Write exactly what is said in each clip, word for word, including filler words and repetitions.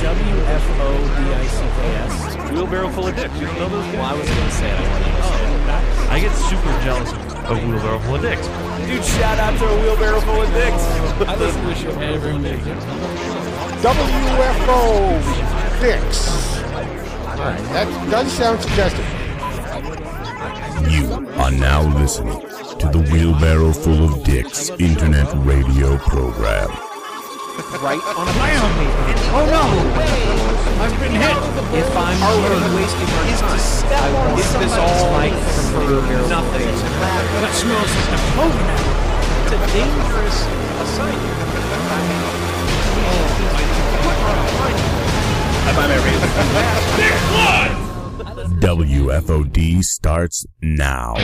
W F O D I C K S. Wheelbarrow Full of Dicks. You don't know those guys? Well, I was going to say it. I wanted to say it. I get super jealous of, of Wheelbarrow Full of Dicks. Dude, shout out to a Wheelbarrow Full of Dicks. I listen to the show every day. W F O Dicks. All right, that does sound suggestive. You are now listening to the Wheelbarrow Full of Dicks internet radio program. Right on a blam. Oh no! I've been hit. If I'm already wasting my time, I will is this all like for nothing? That smells like the coconut. It's a dangerous assignment. I find my W F O D starts now.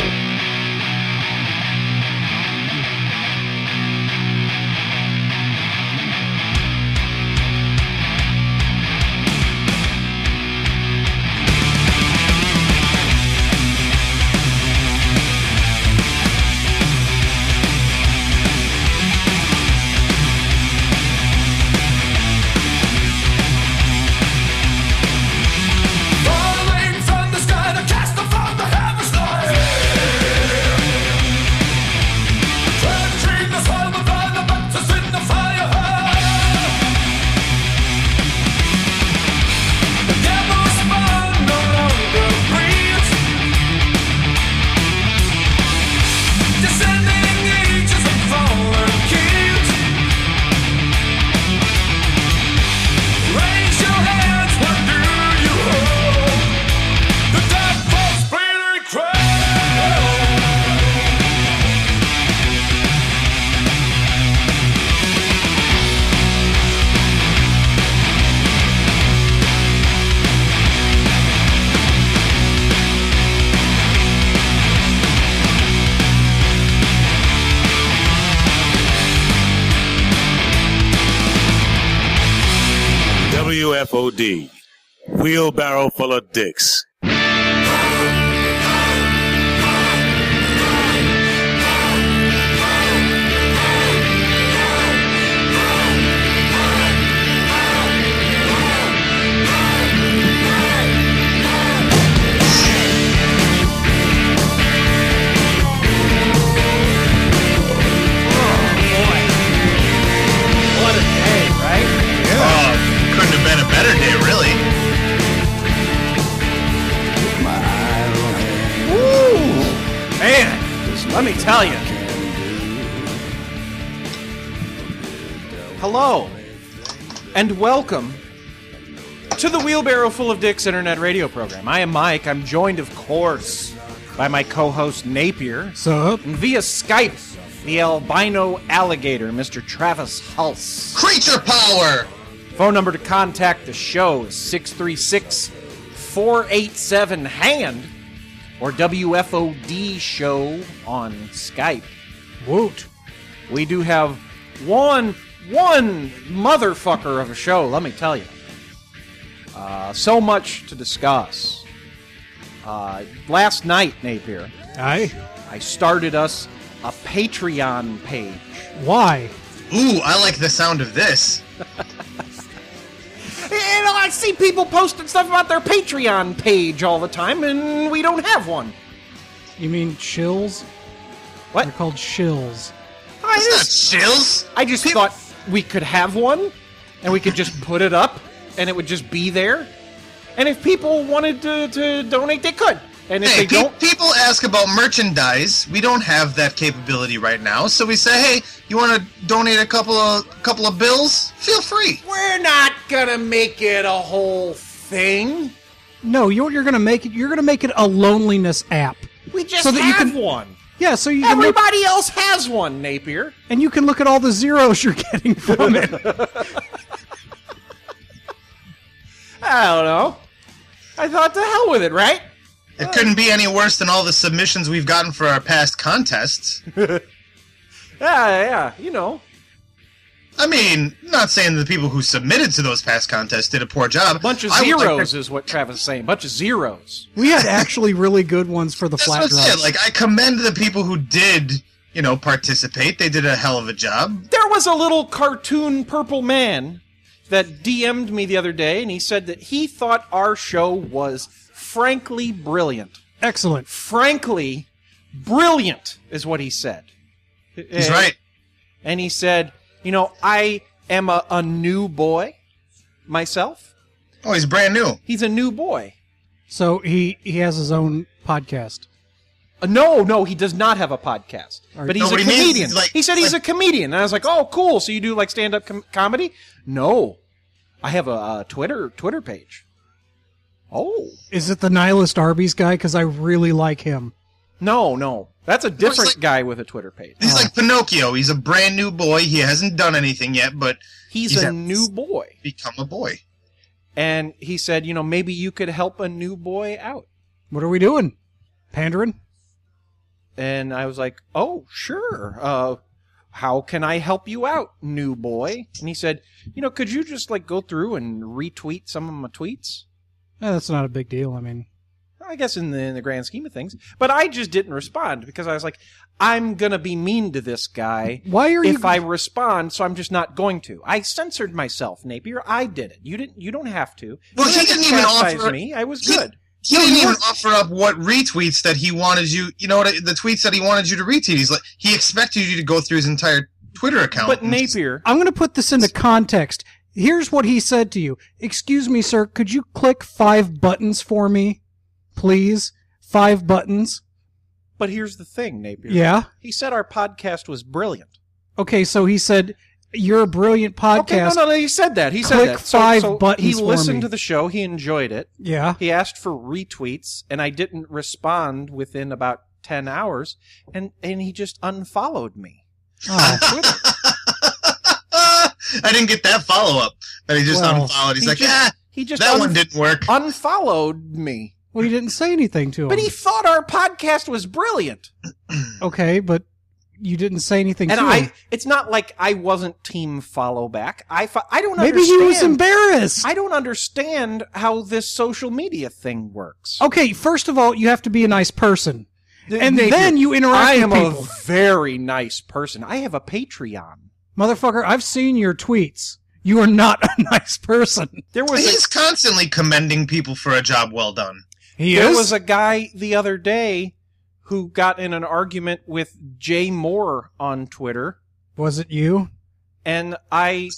W F O D, Wheelbarrow Full of Dicks. Better day, really. Woo! Man, let me tell you. Hello, and welcome to the Wheelbarrow Full of Dicks internet radio program. I am Mike. I'm joined, of course, by my co-host Napier. Sup? And via Skype, the albino alligator, Mister Travis Hulse. Creature power! Phone number to contact the show is six three six, four eight seven, HAND or W F O D show on Skype. Woot. We do have one, one motherfucker of a show, let me tell you. Uh, so much to discuss. Uh, last night, Napier, Aye? I started us a Patreon page. Why? Ooh, I like the sound of this. You know, I see people posting stuff about their Patreon page all the time, and we don't have one. You mean shills? What? They're called shills. I It's just, not chills. I just People- thought we could have one, and we could just put it up, and it would just be there. And if people wanted to, to donate, they could. And if Hey, they pe- don't... people ask about merchandise. We don't have that capability right now, so we say, hey, you want to donate a couple of couple of bills? Feel free. We're not gonna make it a whole thing. No, you're you're gonna make it. You're gonna make it a loneliness app. We just So that you have can- one. Yeah, so you can look, Everybody else has one, Napier. and you can look at all the zeros you're getting from it. I don't know. I thought, to hell with it, right? It couldn't be any worse than all the submissions we've gotten for our past contests. Yeah, yeah, you know. I mean, not saying the people who submitted to those past contests did a poor job. A bunch of I would like zeros to- is what Travis is saying. Bunch of zeros. We had actually really good ones for the That's flat what I said. drops. Like, I commend the people who did, you know, participate. They did a hell of a job. There was a little cartoon purple man that D M'd me the other day, and he said that he thought our show was frankly brilliant. Excellent. Frankly brilliant is what he said. He's and, right. And he said, you know, I am a, a new boy myself. Oh, he's brand new. He's a new boy. So he, he has his own podcast. Uh, no, no, he does not have a podcast. But he's No, a what he means comedian. is like- he said he's like- a comedian. And I was like, oh, cool. So you do like stand-up com- comedy? No. I have a, a Twitter Twitter page. Oh. Is it the Nihilist Arby's guy? Because I really like him. No, no. That's a different like- guy with a Twitter page. He's like Pinocchio. He's a brand new boy. He hasn't done anything yet, but He's, he's a at- new boy. become a boy. And he said, you know, maybe you could help a new boy out. What are we doing? Pandering? And I was like, oh, sure. Uh, how can I help you out, new boy? And he said, you know, could you just like go through and retweet some of my tweets? Eh, that's not a big deal. I mean, I guess in the, in the grand scheme of things. But I just didn't respond because I was like, I'm going to be mean to this guy why are you... if I respond, so I'm just not going to. I censored myself, Napier. I did it. You didn't. You don't have to. Well, You he don't have to didn't even chastise offer- me. I was he- good. He didn't even offer up what retweets that he wanted you. You know what? The tweets that he wanted you to retweet. He's like he expected you to go through his entire Twitter account. But and just- Napier, I'm going to put this into context. Here's what he said to you. Excuse me, sir, could you click five buttons for me, please? Five buttons. but here's the thing, Napier. Yeah? He said our podcast was brilliant. Okay, so he said, you're a brilliant podcast. Okay, no, no, no, he said that. He said Click that. So, five so buttons he for listened me. to the show. He enjoyed it. Yeah. He asked for retweets, and I didn't respond within about ten hours, and, and he just unfollowed me. Oh, I didn't get that follow up. That he just Well, unfollowed. He's he like, just- ah, He just that un- one didn't work. unfollowed me. well, he didn't say anything to him. But he thought our podcast was brilliant. Okay, but you didn't say anything And to I, him. it's not like I wasn't team follow back. I, fo- I don't Maybe understand. he was embarrassed. I don't understand how this social media thing works. Okay, first of all, you have to be a nice person. And Napier, then you interact I with am people. a very nice person. I have a Patreon. Motherfucker, I've seen your tweets. You are not a nice person. There was He's a, constantly commending people for a job well done. He there is? was a guy the other day who got in an argument with Jay Moore on Twitter. Was it you? And I,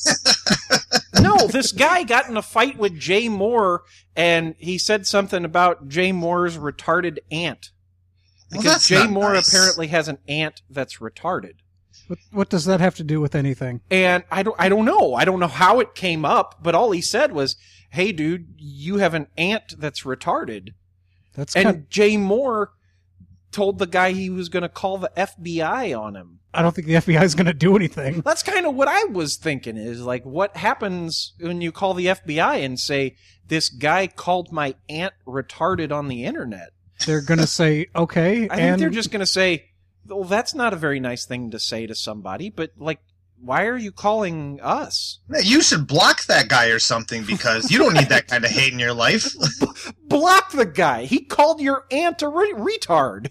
no, this guy got in a fight with Jay Moore, and he said something about Jay Moore's retarded aunt. Well, Because that's Jay not Moore nice. apparently has an aunt that's retarded. What, what does that have to do with anything? And I don't, I don't know. I don't know how it came up, but all he said was, hey, dude, you have an aunt that's retarded. That's And kind Jay Moore told the guy he was going to call the F B I on him. I don't think the F B I is going to do anything. That's kind of what I was thinking is like, what happens when you call the F B I and say, this guy called my aunt retarded on the internet? They're going to say, okay. I and think they're just going to say, well, that's not a very nice thing to say to somebody, but like, why are you calling us? You should block that guy or something because you don't need that kind of hate in your life. Block the guy. He called your aunt a re- retard.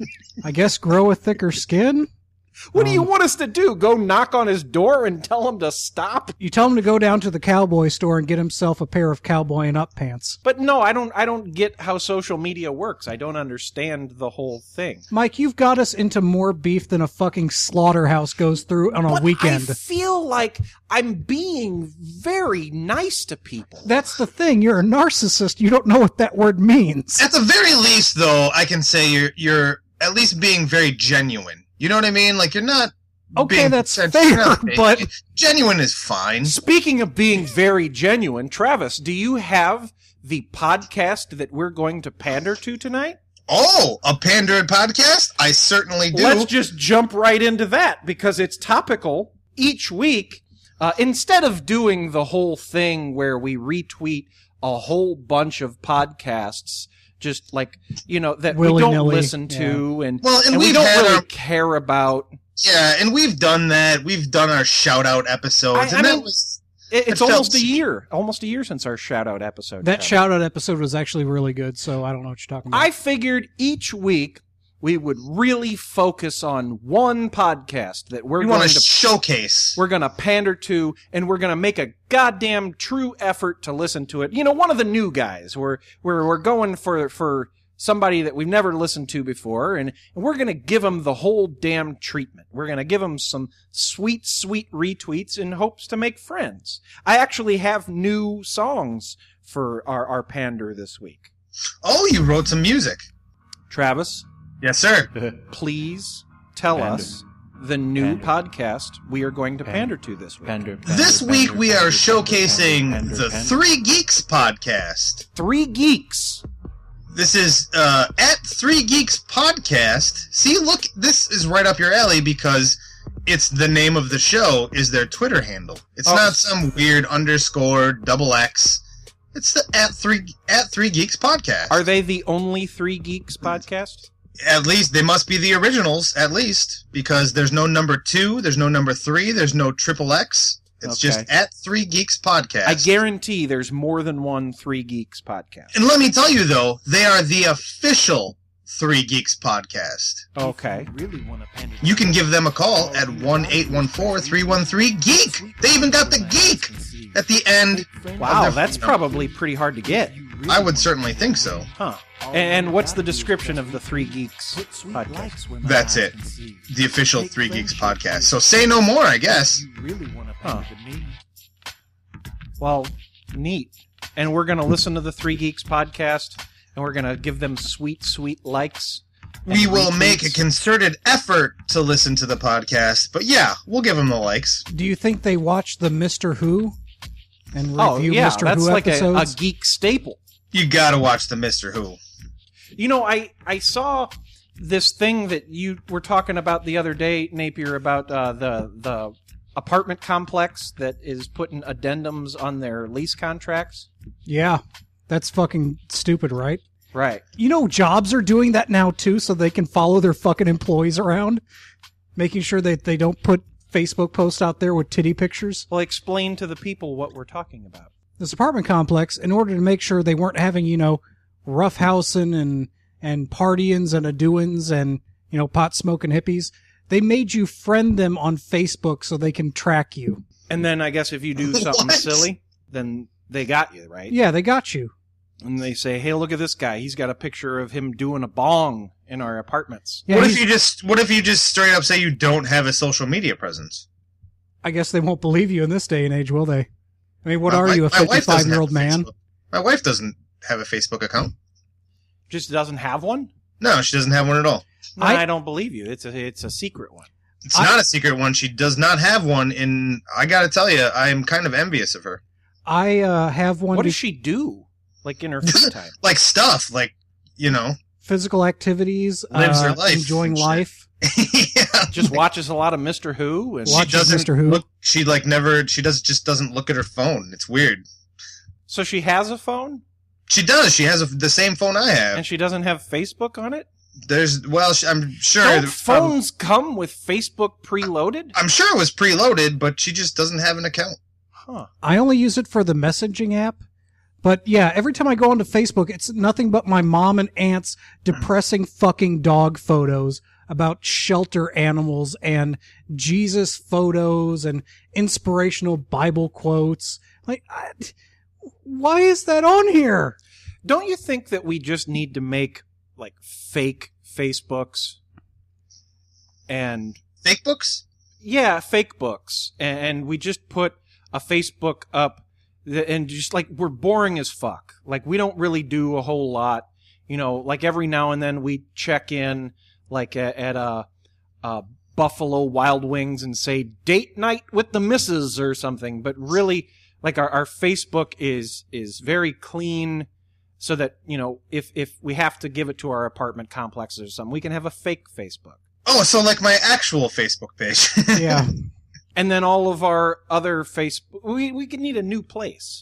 I guess grow a thicker skin. What do you Um, want us to do? Go knock on his door and tell him to stop? You tell him to go down to the cowboy store and get himself a pair of cowboy and up pants. But no, I don't I don't get how social media works. I don't understand the whole thing. Mike, you've got us into more beef than a fucking slaughterhouse goes through on a But weekend. I feel like I'm being very nice to people. That's the thing. You're a narcissist. You don't know what that word means. At the very least, though, I can say you're you're at least being very genuine. You know what I mean? Like you're not. Okay, being that's pretentious. You're fair, not being- but- genuine is fine. Speaking of being very genuine, Travis, do you have the podcast that we're going to pander to tonight? Oh, a pandered podcast? I certainly do. Let's just jump right into that because it's topical each week. Uh, instead of doing the whole thing where we retweet a whole bunch of podcasts, just like, you know, that we don't Willy-nilly, listen to and, Well, and and we we've don't had really our- care about. Yeah, and we've done that. We've done our shout out episodes, I- and I that mean- was It, it's It almost felt- a year, almost a year since our shout out episode. That Travis. shout out episode was actually really good, so I don't know what you're talking about. I figured each week we would really focus on one podcast that we're We going want to to showcase. we're going to pander to, and we're going to make a goddamn true effort to listen to it. You know, one of the new guys. We're we're we're going for for somebody that we've never listened to before, and, and we're going to give them the whole damn treatment. We're going to give them some sweet, sweet retweets in hopes to make friends. I actually have new songs for our, our pander this week. Oh, you wrote some music. Travis, Yes, sir. please tell Pander. us the new Pander. podcast we are going to pander, Pander. to this week. Pander, This pander, week pander, we are pander, showcasing pander, the pander. Three Geeks podcast. Three Geeks. This is uh, at Three Geeks Podcast. See, look, this is right up your alley because it's the name of the show is their Twitter handle. It's Oh. not some weird underscore double X. It's the at three at Three Geeks Podcast. Are they the only Three Geeks podcast? At least they must be the originals. At least because there's no number two, there's no number three, there's no triple X. It's Okay. just at Three Geeks Podcast. I guarantee there's more than one Three Geeks podcast. And let me tell you though, they are the official Three Geeks Podcast. Okay. You can give them a call at one eight one four, three one three, GEEK! They even got the geek at the end. Wow, of their- that's probably pretty hard to get. I would certainly think so. Huh. And what's the description of the Three Geeks podcast? That's it. The official Three Geeks Podcast. So say no more, I guess. Huh. Well, neat. And we're going to listen to the Three Geeks podcast, and we're going to give them sweet, sweet likes. and We will make a retweets. concerted effort to listen to the podcast, but yeah, we'll give them the likes. Do you think they watch the Mister Who and review Oh, yeah, Mister that's Who like a, a episodes? geek staple. You gotta watch the Mister Who. You know, I, I saw this thing that you were talking about the other day, Napier, about uh, the the apartment complex that is putting addendums on their lease contracts. Yeah, that's fucking stupid, right? Right. You know, jobs are doing that now too, so they can follow their fucking employees around, making sure that they don't put Facebook posts out there with titty pictures. Well, explain to the people what we're talking about. This apartment complex, in order to make sure they weren't having, you know, roughhousing and and partyings and a-doings and, you know, pot smoking hippies, they made you friend them on Facebook so they can track you. And then I guess if you do something What? silly, then they got you, right? Yeah, they got you. And they say, hey, look at this guy. He's got a picture of him doing a bong in our apartments. Yeah, what if he's- you just what if you just straight up say you don't have a social media presence? I guess they won't believe you in this day and age, will they? I mean, what My are wi- you, a my wife doesn't have fifty-five-year-old a man? Facebook- My wife doesn't have a Facebook account. Just doesn't have one? No, she doesn't have one at all. No, I- I, don't believe you. It's a it's a secret one. It's I- not a secret one. She does not have one. And I gotta tell you, I'm kind of envious of her. I uh, have one What be- does she do? Like in her free time? Like stuff, like you know, physical activities, Lives her uh, life enjoying and shit. life. yeah. Just watches a lot of Mister Who? And She Watches doesn't Mister Who. look. She like never. She does just doesn't look at her phone. It's weird. so she has a phone? She does. She has a, the same phone I have. And she doesn't have Facebook on it? There's well, she, I'm sure. Don't um, phones come with Facebook preloaded? I'm sure it was preloaded, but she just doesn't have an account. Huh. I only use it for the messaging app. But yeah, every time I go onto Facebook, it's nothing but my mom and aunt's depressing fucking dog photos about shelter animals and Jesus photos and inspirational Bible quotes. Like, I, why is that on here? Don't you think that we just need to make like fake Facebooks and Fake books? yeah, fake books, and, and we just put a Facebook up, th- and just like we're boring as fuck. Like we don't really do a whole lot, you know. Like every now and then we check in, like at, at a, a Buffalo Wild Wings and say date night with the missus or something. But really, like our, our Facebook is is very clean, so that you know if if we have to give it to our apartment complexes or something, we can have a fake Facebook. Oh, so like my actual Facebook page. Yeah. And then all of our other Facebook, we we could need a new place.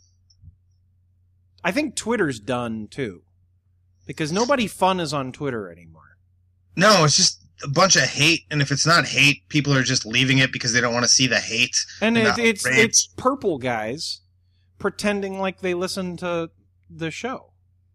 I think Twitter's done too, because nobody fun is on Twitter anymore. No, it's just a bunch of hate, and if it's not hate, people are just leaving it because they don't want to see the hate. And it, No, it's rage. it's purple guys pretending like they listen to the show.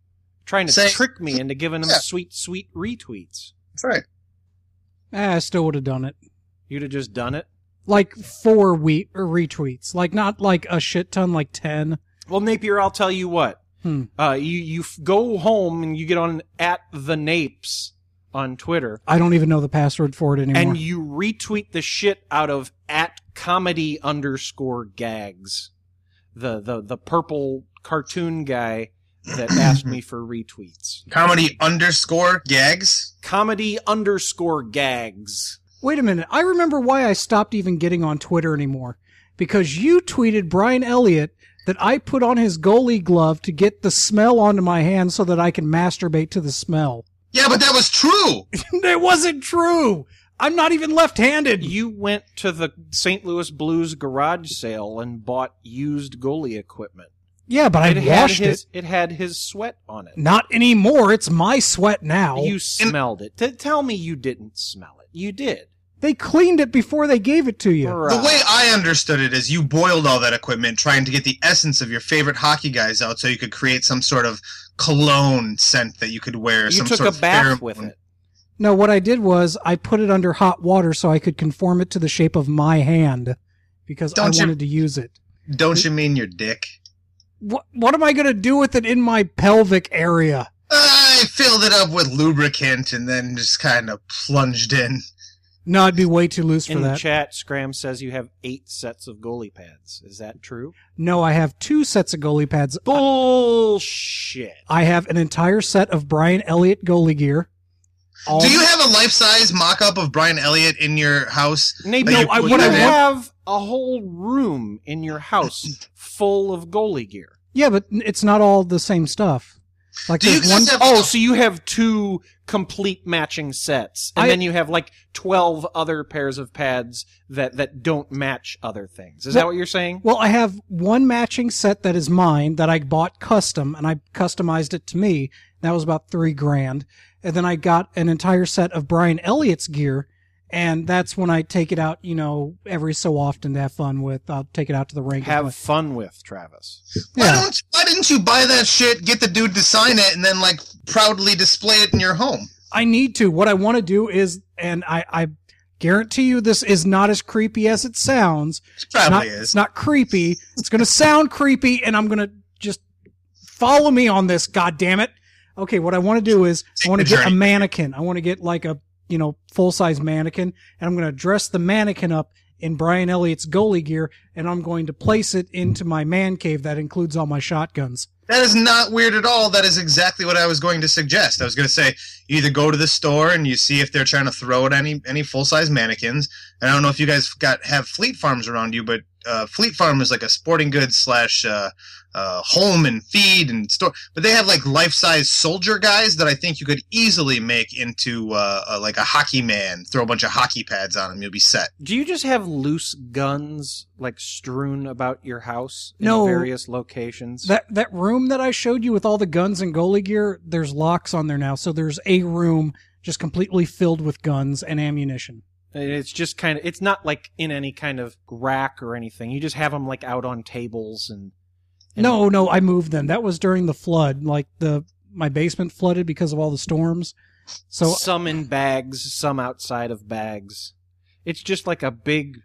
trying to Say- trick me into giving him Yeah. sweet, sweet retweets. That's right. Eh, I still would have done it. You'd have just done it. Like four we- or retweets. Like not like a shit ton, like ten. Well, Napier, I'll tell you what. Hmm. Uh, you you f- go home and you get on at the Napes on Twitter, I don't even know the password for it anymore. and you retweet the shit out of at comedy underscore gags, the the the purple cartoon guy that asked me for retweets. Comedy underscore gags. Comedy underscore gags. Wait a minute. I remember why I stopped even getting on Twitter anymore. Because you tweeted Brian Elliott that I put on his goalie glove to get the smell onto my hand so that I can masturbate to the smell. Yeah, but that was true. That wasn't true. I'm not even left-handed. You went to the Saint Louis Blues garage sale and bought used goalie equipment. Yeah, but I It had washed his it. it had his sweat on it. Not anymore. It's my sweat now. You smelled it. T- tell me you didn't smell it. You did. They cleaned it before they gave it to you. The way I understood it is you boiled all that equipment trying to get the essence of your favorite hockey guys out so you could create some sort of cologne scent that you could wear. You some took sort a of bath pheromone. with it. No, what I did was I put it under hot water so I could conform it to the shape of my hand because Don't I you- wanted to use it. Don't you mean your dick? What, what am I going to do with it in my pelvic area? I filled it up with lubricant and then just kind of plunged in. No, I'd be way too loose for In the that. chat, Scram says you have eight sets of goalie pads. Is that true? No, I have two sets of goalie pads. Bullshit. I have an entire set of Brian Elliott goalie gear. All- Do you have a life-size mock-up of Brian Elliott in your house? Maybe That no, you I put would in there? have a whole room in your house full of goalie gear. Yeah, but it's not all the same stuff. Like Do you there's one. guys have- Oh, so you have two complete matching sets, and I- then you have like twelve other pairs of pads that, that don't match other things. Is that Well- what you're saying? Well, I have one matching set that is mine that I bought custom, and I customized it to me. That was about three grand. And then I got an entire set of Brian Elliott's gear, and that's when I take it out, you know, every so often to have fun with. I'll take it out to the rink. and Have play. fun with, Travis. Why Yeah. don't why didn't you buy that shit, get the dude to sign it, and then like proudly display it in your home? I need to. What I want to do is, and I, I guarantee you this is not as creepy as it sounds. It probably Not- is. It's not creepy. It's going to sound creepy, and I'm going to just follow me on this, God damn it. Okay, what I want to do is I want to the get a journey. mannequin. I want to get like a, you know, full-size mannequin, and I'm going to dress the mannequin up in Brian Elliott's goalie gear, and I'm going to place it into my man cave that includes all my shotguns. That is not weird at all. That is exactly what I was going to suggest. I was going to say you either go to the store and you see if they're trying to throw out any any full size mannequins. And I don't know if you guys got have Fleet Farms around you, but uh, Fleet Farm is like a sporting goods slash uh, uh, home and feed and store. But they have like life size soldier guys that I think you could easily make into uh, uh, like a hockey man. Throw a bunch of hockey pads on them, you'll be set. Do you just have loose guns like strewn about your house in No. various locations? That that room that I showed you with all the guns and goalie gear, there's locks on there now. So there's a room just completely filled with guns and ammunition. And it's just kind of, it's not like in any kind of rack or anything. You just have them like out on tables and. and No, no, I moved them. That was during the flood. Like the my basement flooded because of all the storms. So some in bags, some outside of bags. It's just like a big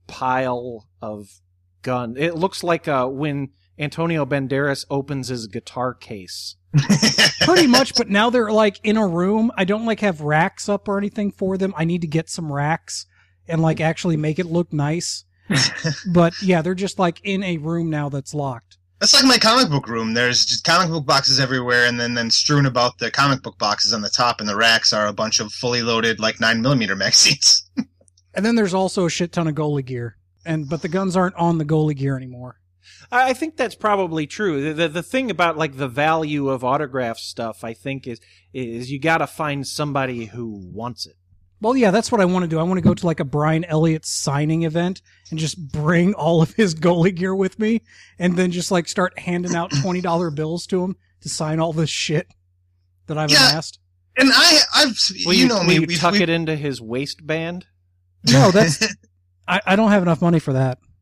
pile of gun. It looks like uh, when Antonio Banderas opens his guitar case. pretty much, but now they're like in a room. I don't like have racks up or anything for them. I need to get some racks and like actually make it look nice. But yeah, they're just like in a room now that's locked. That's like my comic book room. There's just comic book boxes everywhere, and then, then strewn about the comic book boxes on the top, and the racks are a bunch of fully loaded, like, nine millimeter magazines. And then there's also a shit ton of goalie gear. And but the guns aren't on the goalie gear anymore. I I think that's probably true. The, the the thing about like the value of autograph stuff, I think, is is you got to find somebody who wants it. Well, yeah, that's what I want to do. I want to go to like a Brian Elliott signing event and just bring all of his goalie gear with me and then just like start handing out twenty dollar bills to him to sign all this shit that I've Yeah. amassed. And I, I've, Will you, you, know will me. you we've- tuck we've- it into his waistband? No, that's I, I don't have enough money for that.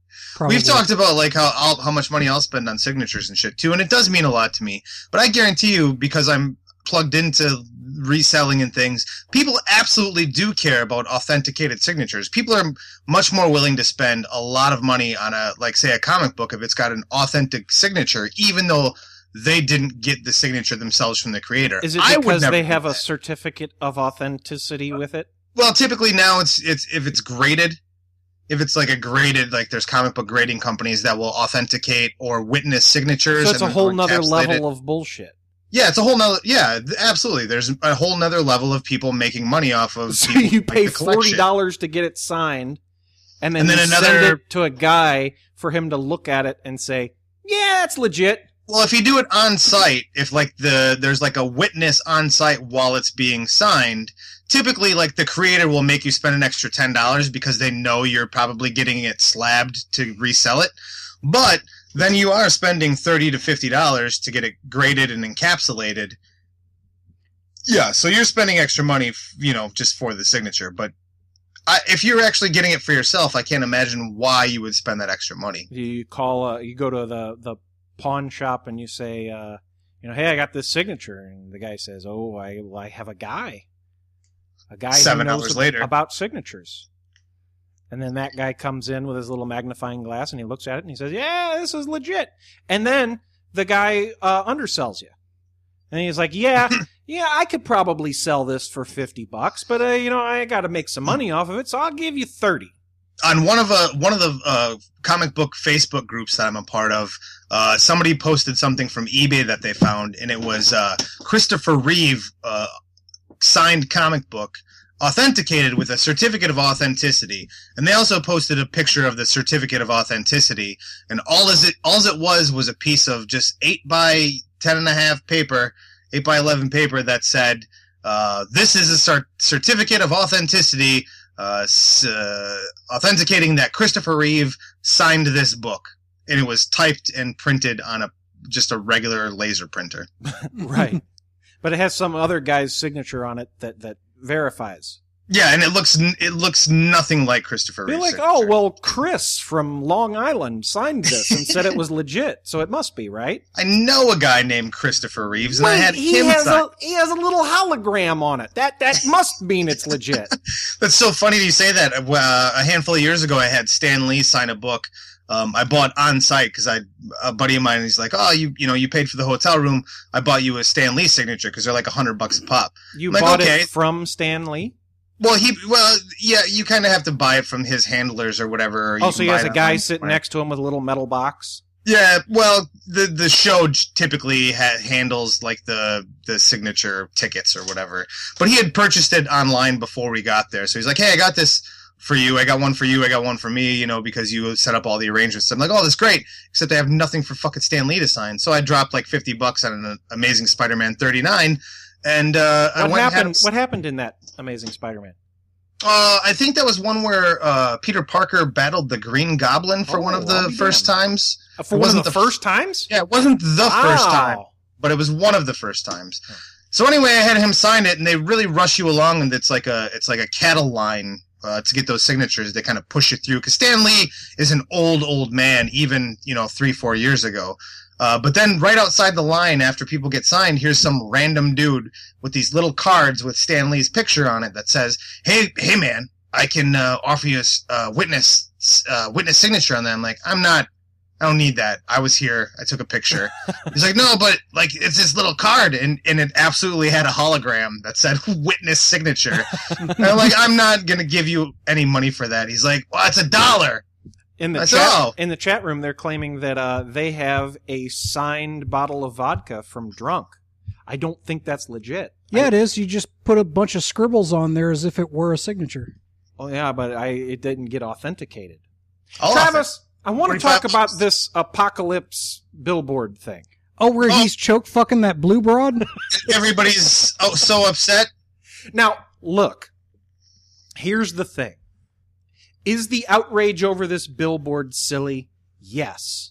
Probably. We've talked about like how I'll, how much money I'll spend on signatures and shit too, and it does mean a lot to me. But I guarantee you, because I'm plugged into reselling and things, people absolutely do care about authenticated signatures. People are much more willing to spend a lot of money on a, like, say, a comic book if it's got an authentic signature, even though they didn't get the signature themselves from the creator. Is it I would because never they do have a that. certificate of authenticity with it? Well, typically now it's it's if it's graded, if it's like a graded, like there's comic book grading companies that will authenticate or witness signatures. So it's and a whole then nother encapsulate level it. of bullshit. Yeah, it's a whole nother. Yeah, th- absolutely. There's a whole nother level of people making money off of. So people you like pay the collection. forty dollars to get it signed, and then, And then you another- send it to a guy for him to look at it and say, "Yeah, that's legit." Well, if you do it on site, if like the there's like a witness on site while it's being signed, typically like the creator will make you spend an extra ten dollars because they know you're probably getting it slabbed to resell it. But then you are spending thirty to fifty dollars to get it graded and encapsulated. Yeah, so you're spending extra money, you know, just for the signature. But I, if you're actually getting it for yourself, I can't imagine why you would spend that extra money. You call, uh, you go to the the pawn shop and you say, uh, you know, hey, I got this signature, and the guy says, oh, I well, I have a guy, a guy Seven who knows hours ab- later. about signatures. And then that guy comes in with his little magnifying glass and he looks at it and he says, yeah, this is legit. And then the guy uh, undersells you. And he's like, yeah, yeah, I could probably sell this for fifty bucks, but, uh, you know, I got to make some money off of it, so I'll give you thirty. On one of uh, one of the uh, comic book Facebook groups that I'm a part of, uh, somebody posted something from eBay that they found, and it was uh, Christopher Reeve uh, signed comic book, authenticated with a certificate of authenticity. And they also posted a picture of the certificate of authenticity, and all is it all it was was a piece of just eight by ten and a half paper, eight by eleven paper that said, uh, "This is a cert- certificate of authenticity." Uh, s- uh, authenticating that Christopher Reeve signed this book, and it was typed and printed on a just a regular laser printer. Right. But it has some other guy's signature on it that, that verifies. Yeah, and it looks n- it looks nothing like Christopher You're Reeve's like, oh, signature. well, Chris from Long Island signed this and said it was legit, so it must be, right? I know a guy named Christopher Reeves, and I Wait, had he him has sign. a he has a little hologram on it. That that must mean it's legit. That's so funny that you say that. Uh, a handful of years ago, I had Stan Lee sign a book. Um, I bought on site because I a buddy of mine. He's like, "Oh, you you know, you paid for the hotel room. I bought you a Stan Lee signature because they're like a hundred bucks a pop." You I'm like, bought okay. it from Stan Lee? Well, he well, yeah, you kind of have to buy it from his handlers or whatever. Or Oh, you so can he buy has it a guy online sitting somewhere. next to him with a little metal box? Yeah, well, the the show j- typically ha- handles like the the signature tickets or whatever. But he had purchased it online before we got there, so he's like, "Hey, I got this for you. I got one for you. I got one for me. You know, because you set up all the arrangements." I'm like, "Oh, that's great." Except I have nothing for fucking Stan Lee to sign, so I dropped like fifty bucks on an Amazing Spider-Man thirty-nine, and uh, I What went and had happened? it- What happened in that Amazing Spider-Man? Uh, I think that was one where uh, Peter Parker battled the Green Goblin for Oh, one of I'll the be first damned. times. Uh, For It one of wasn't the the f- first times? Yeah, it wasn't the first time, Wow. but it was one of the first times. So anyway, I had him sign it, and they really rush you along, and it's like a it's like a cattle line uh, to get those signatures. They kind of push you through because Stan Lee is an old old man, even you know three four years ago. Uh, but then right outside the line, after people get signed, here's some random dude with these little cards with Stan Lee's picture on it that says, "Hey hey man, I can uh, offer you a s- uh, witness uh, witness signature on that." I'm like, I'm not. I don't need that. I was here. I took a picture. He's like, no, but like it's this little card, and, and it absolutely had a hologram that said witness signature. And I'm like, I'm not gonna give you any money for that. He's like, well, it's a dollar. In the I chat, saw. in the chat room, they're claiming that uh, they have a signed bottle of vodka from Drunk. I don't think that's legit. Yeah, I, it is. You just put a bunch of scribbles on there as if it were a signature. Oh yeah, but I it didn't get authenticated. I'll Travis, I want to talk twenty-five about this apocalypse billboard thing. Oh, where Oh. he's choke fucking that blue broad? offer- Everybody's oh, so upset. Now, look, here's the thing. Is the outrage over this billboard silly? Yes.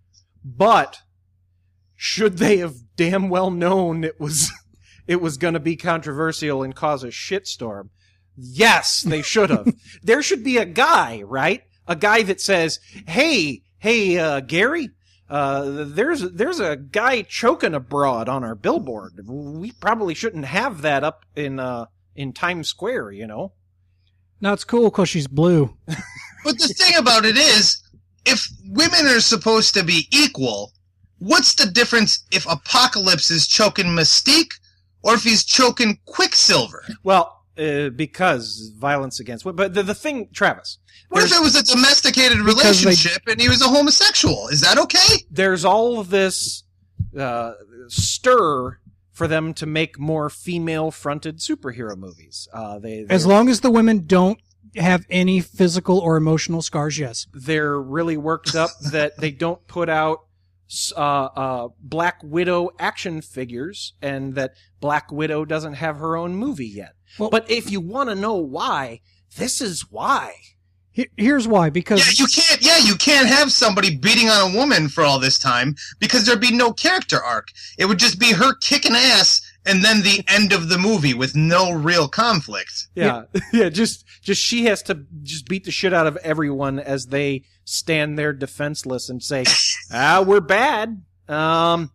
But should they have damn well known it was it was going to be controversial and cause a shitstorm? Yes, they should have. There should be a guy, right? a guy that says, "Hey, hey, uh, Gary, uh, there's there's a guy choking a broad on our billboard. We probably shouldn't have that up in uh, in Times Square, you know." No, it's cool because she's blue. But the thing about it is, if women are supposed to be equal, what's the difference if Apocalypse is choking Mystique or if he's choking Quicksilver? Well, uh, because violence against women. But the, the thing, Travis. What if it was a domesticated relationship they, and he was a homosexual? Is that okay? There's all of this uh, stir for them to make more female-fronted superhero movies. Uh, they, as long as the women don't have any physical or emotional scars, yes. They're really worked up that they don't put out uh, uh, Black Widow action figures and that Black Widow doesn't have her own movie yet. Well, but if you want to know why, this is why. Here's why, because yeah, you can't. Yeah, you can't have somebody beating on a woman for all this time because there'd be no character arc. It would just be her kicking ass, and then the end of the movie with no real conflict. Yeah, yeah. Just, just she has to just beat the shit out of everyone as they stand there defenseless and say, "Ah, we're bad. Um,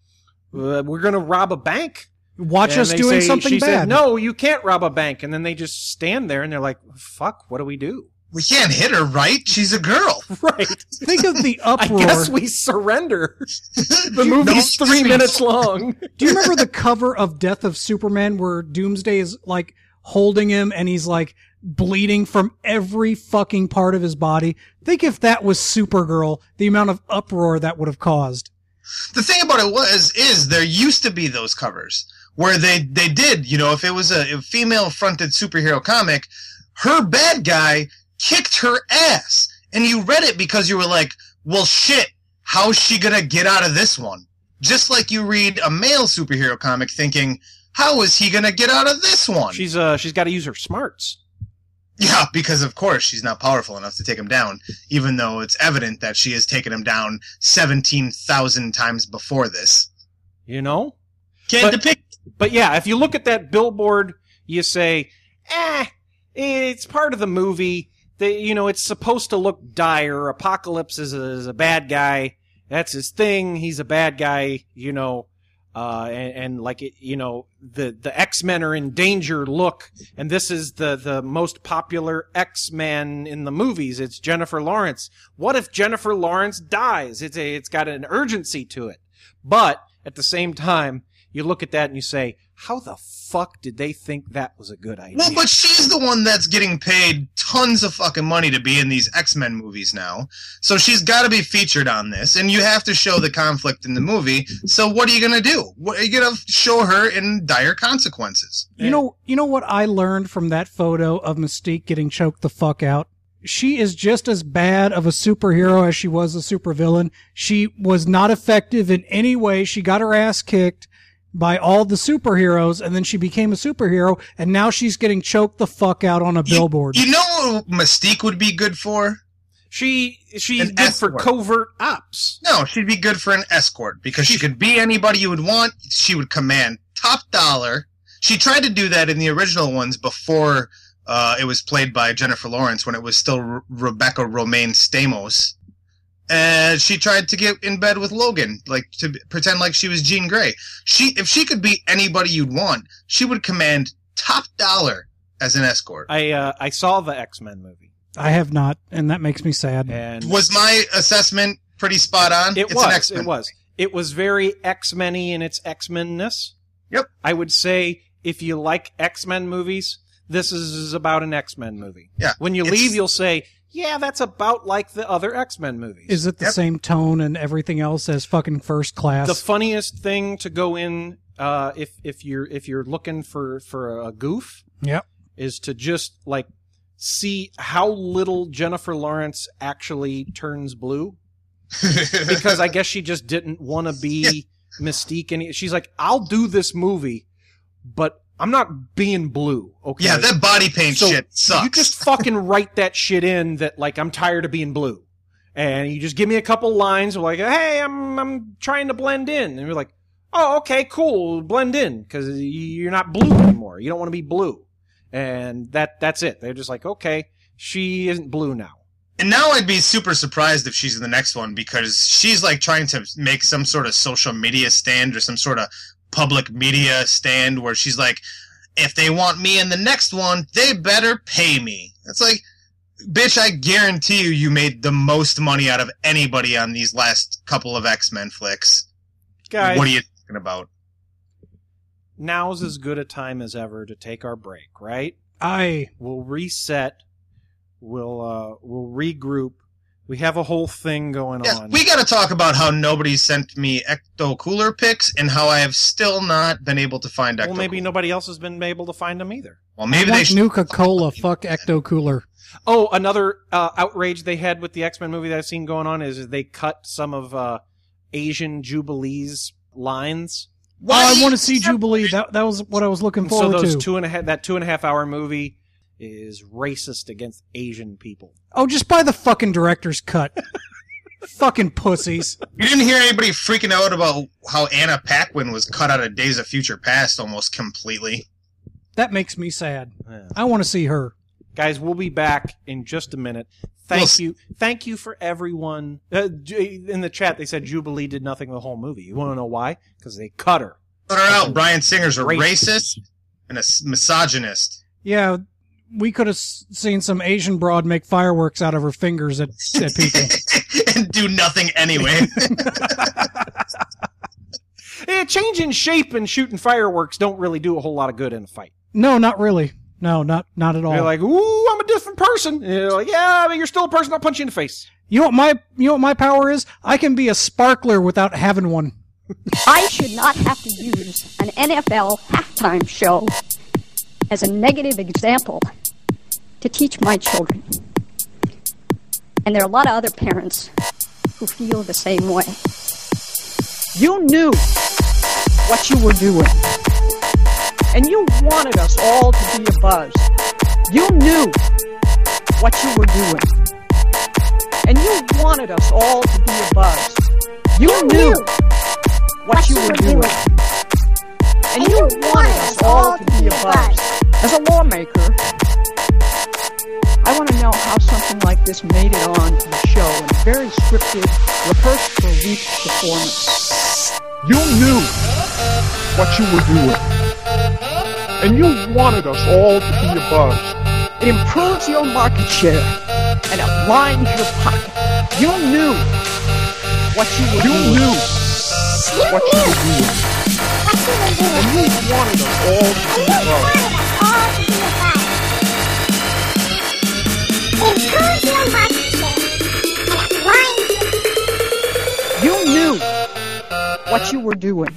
uh, we're gonna rob a bank. Watch and us doing say, something she bad." Said, no, you can't rob a bank. And then they just stand there and they're like, "Fuck, what do we do?" We can't hit her, right? She's a girl. Right. Think of the uproar. I guess we surrender. The movie's no, three minutes long. Do you remember the cover of Death of Superman where Doomsday is like holding him and he's like bleeding from every fucking part of his body? Think if that was Supergirl, the amount of uproar that would have caused. The thing about it was, is there used to be those covers where they, they did, you know, if it was a, a female-fronted superhero comic, her bad guy kicked her ass. And you read it because you were like, well, shit, how's she gonna get out of this one? Just like you read a male superhero comic thinking, how is he gonna get out of this one? She's uh, she's got to use her smarts. Yeah, because of course she's not powerful enough to take him down, even though it's evident that she has taken him down seventeen thousand times before this. You know? Can't but, depict. But yeah, if you look at that billboard, you say, eh, it's part of the movie. They, you know, it's supposed to look dire. Apocalypse is a, is a bad guy. That's his thing. He's a bad guy, you know, uh, and, and like, it, you know, the, the X-Men are in danger look. And this is the, the most popular X-Men in the movies. It's Jennifer Lawrence. What if Jennifer Lawrence dies? It's a, it's got an urgency to it. But at the same time, you look at that and you say, how the fuck did they think that was a good idea? Well, but she's the one that's getting paid tons of fucking money to be in these X-Men movies now. So she's got to be featured on this, and you have to show the conflict in the movie. So what are you going to do? What, are you going to show her in dire consequences? You know, you know what I learned from that photo of Mystique getting choked the fuck out? She is just as bad of a superhero as she was a supervillain. She was not effective in any way. She got her ass kicked by all the superheroes, and then she became a superhero, and now she's getting choked the fuck out on a billboard. You, you know what Mystique would be good for? She she's An good escort. for covert ops. No, she'd be good for an escort, because she could be anybody you would want. She would command top dollar. She tried to do that in the original ones before uh, it was played by Jennifer Lawrence, when it was still Re- Rebecca Romaine Stamos. And she tried to get in bed with Logan, like to b- pretend like she was Jean Grey. She, if she could be anybody you'd want, she would command top dollar as an escort. I uh, I saw the X-Men movie. I have not, and that makes me sad. And Was my assessment pretty spot on? It It's was. an X-Men It was. It was very X-Men-y in its X-Men-ness. Yep. I would say if you like X-Men movies, this is about an X-Men movie. Yeah. When you It's- leave, you'll say, yeah, that's about like the other X-Men movies. Is it the Yep. same tone and everything else as fucking First Class? The funniest thing to go in, uh, if if you're if you're looking for for a goof, Yep. is to just like see how little Jennifer Lawrence actually turns blue. Because I guess she just didn't want to be Mystique, and she's like, "I'll do this movie, but I'm not being blue." Okay. Yeah, that body paint So shit sucks. You just fucking write that shit in that like I'm tired of being blue, and you just give me a couple lines of like, "Hey, I'm I'm trying to blend in," and you're like, "Oh, okay, cool, blend in," because you're not blue anymore. You don't want to be blue, and that that's it. They're just like, "Okay, she isn't blue now." And now I'd be super surprised if she's in the next one, because she's like trying to make some sort of social media stand or some sort of public media stand where she's like, if they want me in the next one, they better pay me. It's like, bitch, I guarantee you you made the most money out of anybody on these last couple of X-Men flicks. Guys, what are you talking about? Now's as good a time as ever to take our break, right? I We'll reset. We'll uh, we'll regroup. We have a whole thing going Yeah, on. we got to talk about how nobody sent me Ecto Cooler pics and how I have still not been able to find Ecto. Well, maybe Cooler. nobody else has been able to find them either. Well, maybe I they want should. Nuka-Cola. Fuck Ecto Cooler. Oh, another uh, outrage they had with the X-Men movie that I've seen going on is they cut some of uh, Asian Jubilee's lines. Oh, I want to see Jubilee. That that was what I was looking And so forward those to. two and a half, that two and a half hour movie is racist against Asian people. Oh, just buy the fucking director's cut. Fucking pussies. You didn't hear anybody freaking out about how Anna Paquin was cut out of Days of Future Past almost completely. That makes me sad. Yeah. I want to see her. Guys, we'll be back in just a minute. Thank We'll s- you. Thank you for everyone. Uh, J- in the chat, they said Jubilee did nothing the whole movie. You want to know why? Because they cut her. Put her out. Brian Singer's a Racist. racist and a s- misogynist. Yeah, we could have s- seen some Asian broad make fireworks out of her fingers at, at people. And do nothing anyway. Yeah, changing shape and shooting fireworks don't really do a whole lot of good in a fight. No, not really. No, not not at all. They're like, ooh, I'm a different person. And you're like, yeah, but you're still a person. I'll punch you in the face. you know what my you know what my power is? I can be a sparkler without having one. I should not have to use an N F L halftime show as a negative example to teach my children. And there are a lot of other parents who feel the same way. You knew what you were doing. And you wanted us all to be a buzz. You knew what you were doing. And you wanted us all to be a buzz. You, you knew, knew what you were doing. And you wanted us all to be a buzz. As a lawmaker, I want to know how something like this made it on to the show in a very scripted, rehearsed for weeks performance. You knew what you were doing. And you wanted us all to be a buzz. It improves your market share and it lines your pocket. You knew what you were You doing. knew You what knew you were doing. what you were doing. And you wanted us all to be a buzz. all to be a buzz. Improves your market share and it lines your... You knew what you were doing.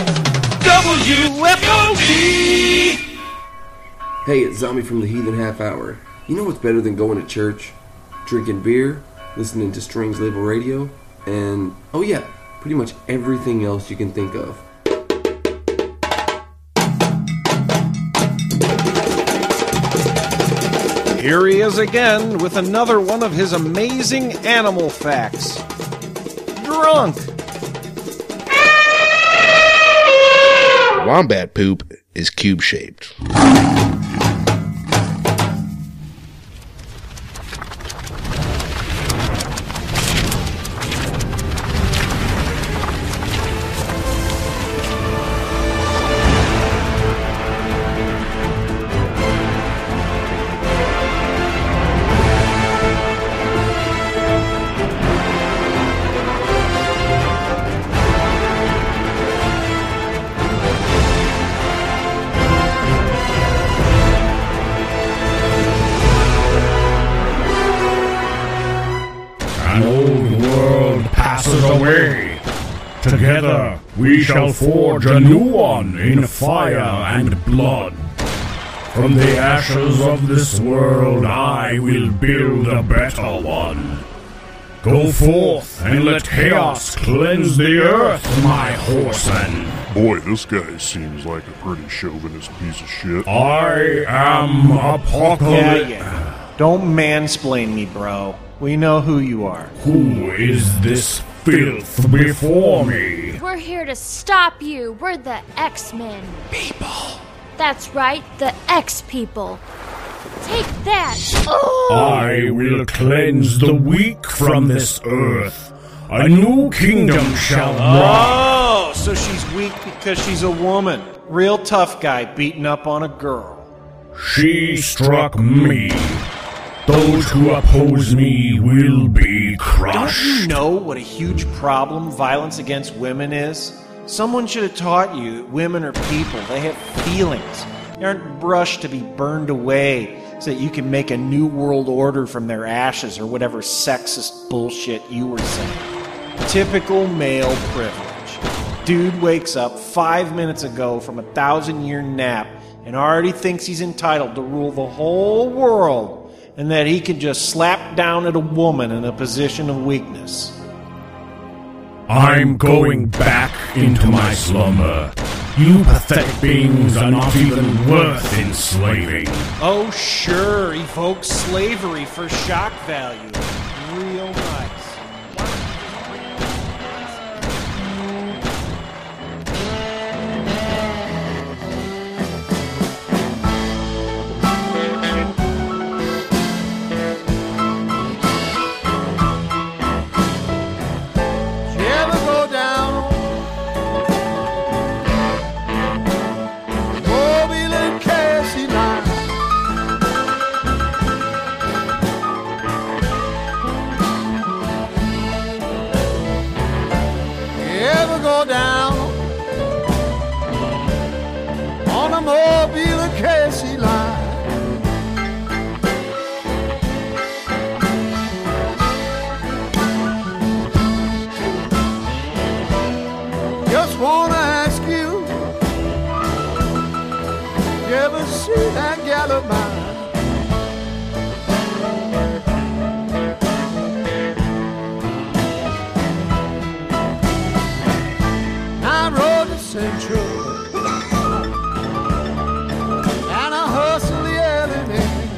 W F O D! Hey, it's Zombie from the Heathen Half Hour. You know what's better than going to church? Drinking beer, listening to Strange Label Radio, and, oh yeah, pretty much everything else you can think of. Here he is again with another one of his amazing animal facts. Drunk! Wombat poop is cube-shaped. An old world passes away. Together we shall forge a new one in fire and blood. From the ashes of this world I will build a better one. Go forth and let chaos cleanse the earth, my horsemen. Boy, this guy seems like a pretty chauvinist piece of shit. I am Apocalypse. Yeah, yeah. Don't mansplain me, bro. We know who you are. Who is this filth before me? We're here to stop you. We're the X-Men. People. That's right, the X-People. Take that! I will cleanse the weak from this earth. A new kingdom shall rise. Oh, so she's weak because she's a woman. Real tough guy beating up on a girl. She struck me. Those who oppose me will be crushed. Don't you know what a huge problem violence against women is? Someone should have taught you that women are people. They have feelings. They aren't brushed to be burned away so that you can make a new world order from their ashes or whatever sexist bullshit you were saying. Typical male privilege. Dude wakes up five minutes ago from a thousand-year nap and already thinks he's entitled to rule the whole world and that he can just slap down at a woman in a position of weakness. I'm going back into my slumber. You pathetic beings are not even worth enslaving. Oh, sure, evoke slavery for shock value. Real nice. Just wanna ask you, you ever see that gal of mine? I rode to Central and I hustle the L N A.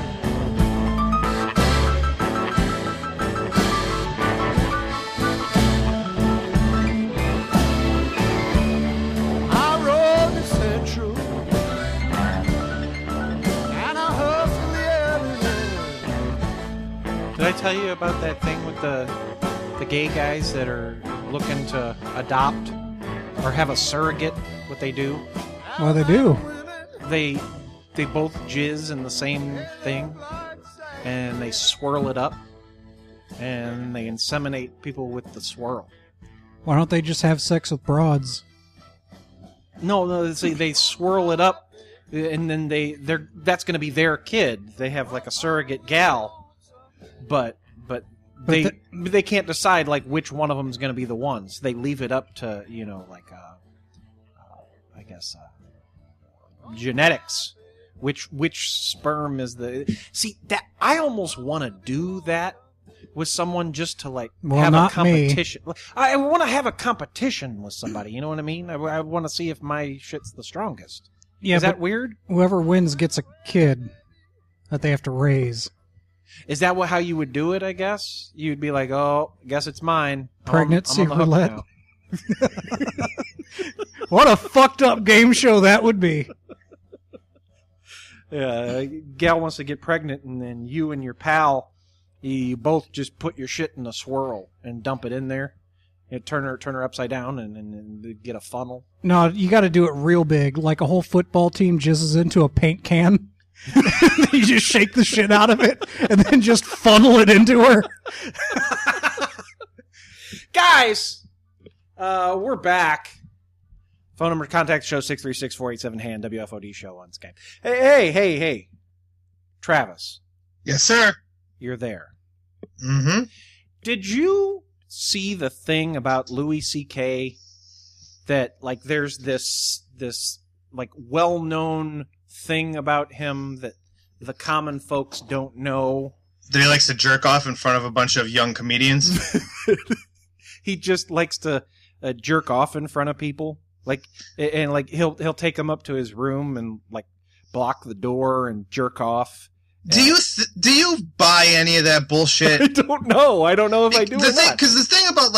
Did I tell you about that thing with the the gay guys that are looking to adopt or have a surrogate? What they do? Well, they do. They they both jizz in the same thing, and they swirl it up, and they inseminate people with the swirl. Why don't they just have sex with broads? No, no. See, they swirl it up, and then they they're that's going to be their kid. They have like a surrogate gal. But but they But they can't decide like which one of them is going to be the ones. They leave it up to, you know, like uh, uh, I guess uh, genetics. Which which sperm is the see that I almost want to do that with someone just to like Well, have not a competition. Me. I want to have a competition with somebody. You know what I mean? I, I want to see if my shit's the strongest. Yeah, is that but weird? Whoever wins gets a kid that they have to raise. Is that what how you would do it, I guess? You'd be like, oh, I guess it's mine. Pregnancy I'm on, I'm on the hook roulette. now. What a fucked up game show that would be. Yeah, gal wants to get pregnant, and then you and your pal, you both just put your shit in a swirl and dump it in there. You turn her turn her upside down and, and, and get a funnel. No, you got to do it real big, like a whole football team jizzes into a paint can. You just shake the shit out of it and then just funnel it into her. Guys, uh, we're back. Phone number to contact the show six three six, four eight seven, H A N, W F O D show on Skype. Hey, hey, hey, hey. Travis. Yes, sir. You're there. Mm-hmm. Did you see the thing about Louis C K that, like, there's this, this like, well-known thing about him that the common folks don't know? That he likes to jerk off in front of a bunch of young comedians? He just likes to uh, jerk off in front of people. Like, and like he'll he'll take them up to his room and like block the door and jerk off. Do you th- do you buy any of that bullshit? I don't know. I don't know if I do the or thing, not. Because the thing about like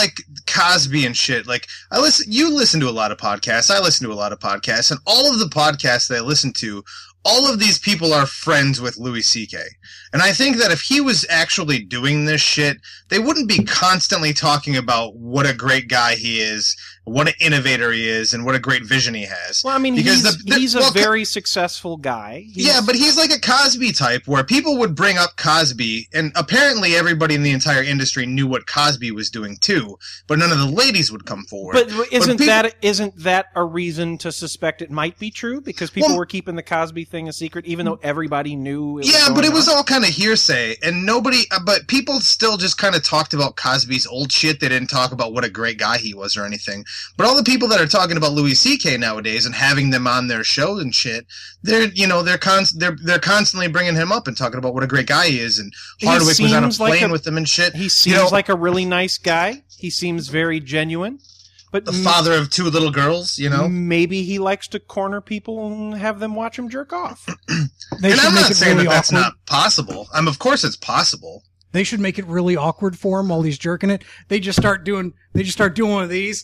Cosby and shit. Like, I listen, you listen to a lot of podcasts. I listen to a lot of podcasts, and all of the podcasts that I listen to, all of these people are friends with Louis C K. And I think that if he was actually doing this shit, they wouldn't be constantly talking about what a great guy he is, what an innovator he is, and what a great vision he has. Well, I mean, because he's, the, the, he's a well, very successful guy. He's, yeah, but he's like a Cosby type where people would bring up Cosby, and apparently everybody in the entire industry knew what Cosby was doing too, but none of the ladies would come forward. But isn't but people, that isn't that a reason to suspect it might be true? Because people well, were keeping the Cosby thing a secret, even though everybody knew. It yeah, was but it was on. all kind of hearsay, and nobody. Uh, but people still just kind of talked about Cosby's old shit. They didn't talk about what a great guy he was or anything. But all the people that are talking about Louis C K nowadays and having them on their show and shit, they're you know they're const- they're they're constantly bringing him up and talking about what a great guy he is. And Hardwick was on a plane like a, with them and shit. He seems you know, like a really nice guy. He seems very genuine. But the father of two little girls, you know. Maybe he likes to corner people and have them watch him jerk off. And I'm not saying really that that's awkward. Not possible. I'm, of course, it's possible. They should make it really awkward for him while he's jerking it. They just start doing. They just start doing one of these.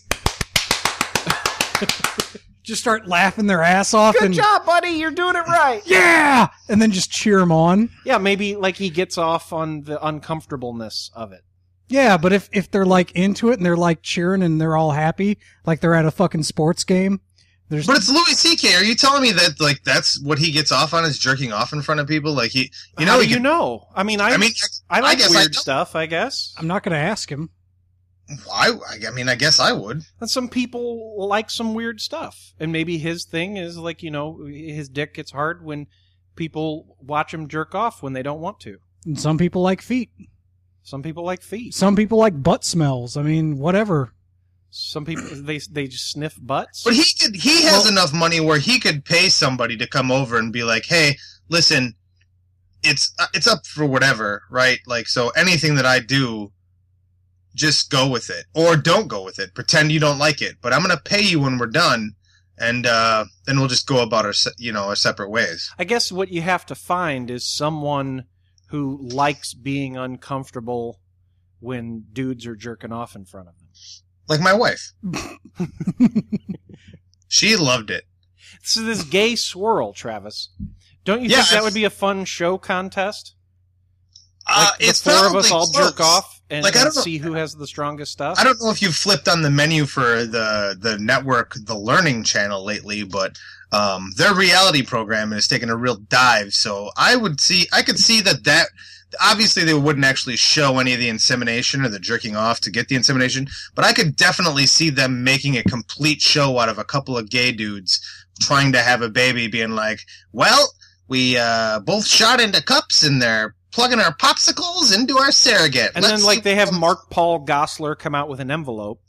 Just start laughing their ass off. Good and, job, buddy. You're doing it right. Yeah, and then just cheer him on. Yeah, maybe like he gets off on the uncomfortableness of it. Yeah, but if, if they're like into it and they're like cheering and they're all happy, like they're at a fucking sports game. There's but it's Louis C K. Are you telling me that like that's what he gets off on is jerking off in front of people? Like he, you know, How he do you can, know? I mean, I, I mean, I like I guess weird I stuff. I guess I'm not going to ask him. I, I mean, I guess I would. And some people like some weird stuff, and maybe his thing is like you know his dick gets hard when people watch him jerk off when they don't want to. And some people like feet. Some people like feet. Some people like butt smells. I mean, whatever. Some people they they just sniff butts. But he could he has well, enough money where he could pay somebody to come over and be like, "Hey, listen, it's uh, it's up for whatever, right? Like, so anything that I do, just go with it, or don't go with it. Pretend you don't like it, but I'm gonna pay you when we're done, and uh, then we'll just go about our se- you know our separate ways." I guess what you have to find is someone who likes being uncomfortable when dudes are jerking off in front of them. Like my wife. She loved it. So this gay swirl, Travis. Don't you yeah, think that would be a fun show contest? Uh, like the it's four of us all close. jerk off and, like, I and don't know, see who has the strongest stuff? I don't know if you've flipped on the menu for the, the network, the Learning Channel lately, but um, their reality program is taking a real dive. So I would see, I could see that that, obviously they wouldn't actually show any of the insemination or the jerking off to get the insemination, but I could definitely see them making a complete show out of a couple of gay dudes trying to have a baby, being like, well, we uh, both shot into cups and they're plugging our popsicles into our surrogate. And Let's then, like, see- they have Mark Paul Gosselaar come out with an envelope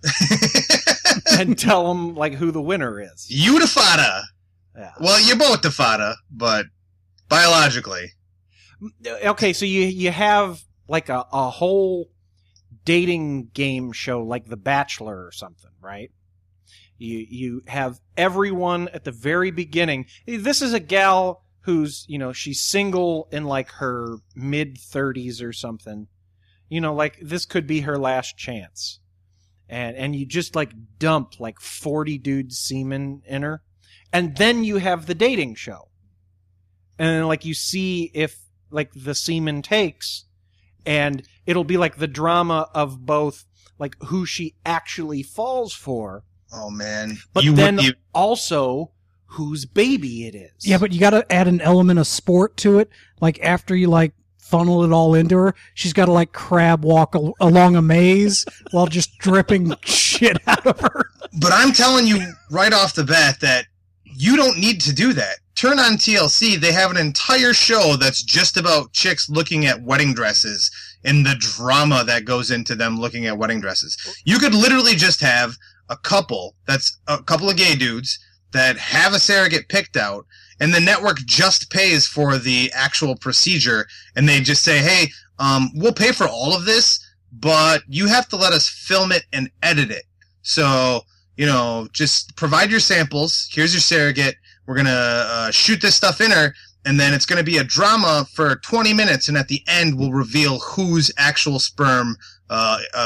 and tell them, like, who the winner is. You the fada. Yeah. Well, you're both the fada, but biologically. Okay, so you you have, like, a, a whole dating game show like The Bachelor or something, right? You you have everyone at the very beginning. This is a gal who's, you know, she's single in like her mid thirties or something. You know, like this could be her last chance. And and you just like dump like forty dudes semen in her. And then you have the dating show. And then, like you see if like the semen takes, and it'll be like the drama of both like who she actually falls for. Oh man. But You then would- you- also whose baby it is. Yeah, but you got to add an element of sport to it. Like after you like funnel it all into her, she's got to like crab walk al- along a maze while just dripping shit out of her. But I'm telling you right off the bat that you don't need to do that. Turn on T L C. They have an entire show that's just about chicks looking at wedding dresses and the drama that goes into them looking at wedding dresses. You could literally just have a couple, that's a couple of gay dudes that have a surrogate picked out, and the network just pays for the actual procedure, and they just say, hey, um, we'll pay for all of this, but you have to let us film it and edit it. So, you know, just provide your samples. Here's your surrogate. We're going to uh, shoot this stuff in her, and then it's going to be a drama for twenty minutes, and at the end we'll reveal whose actual sperm uh, uh,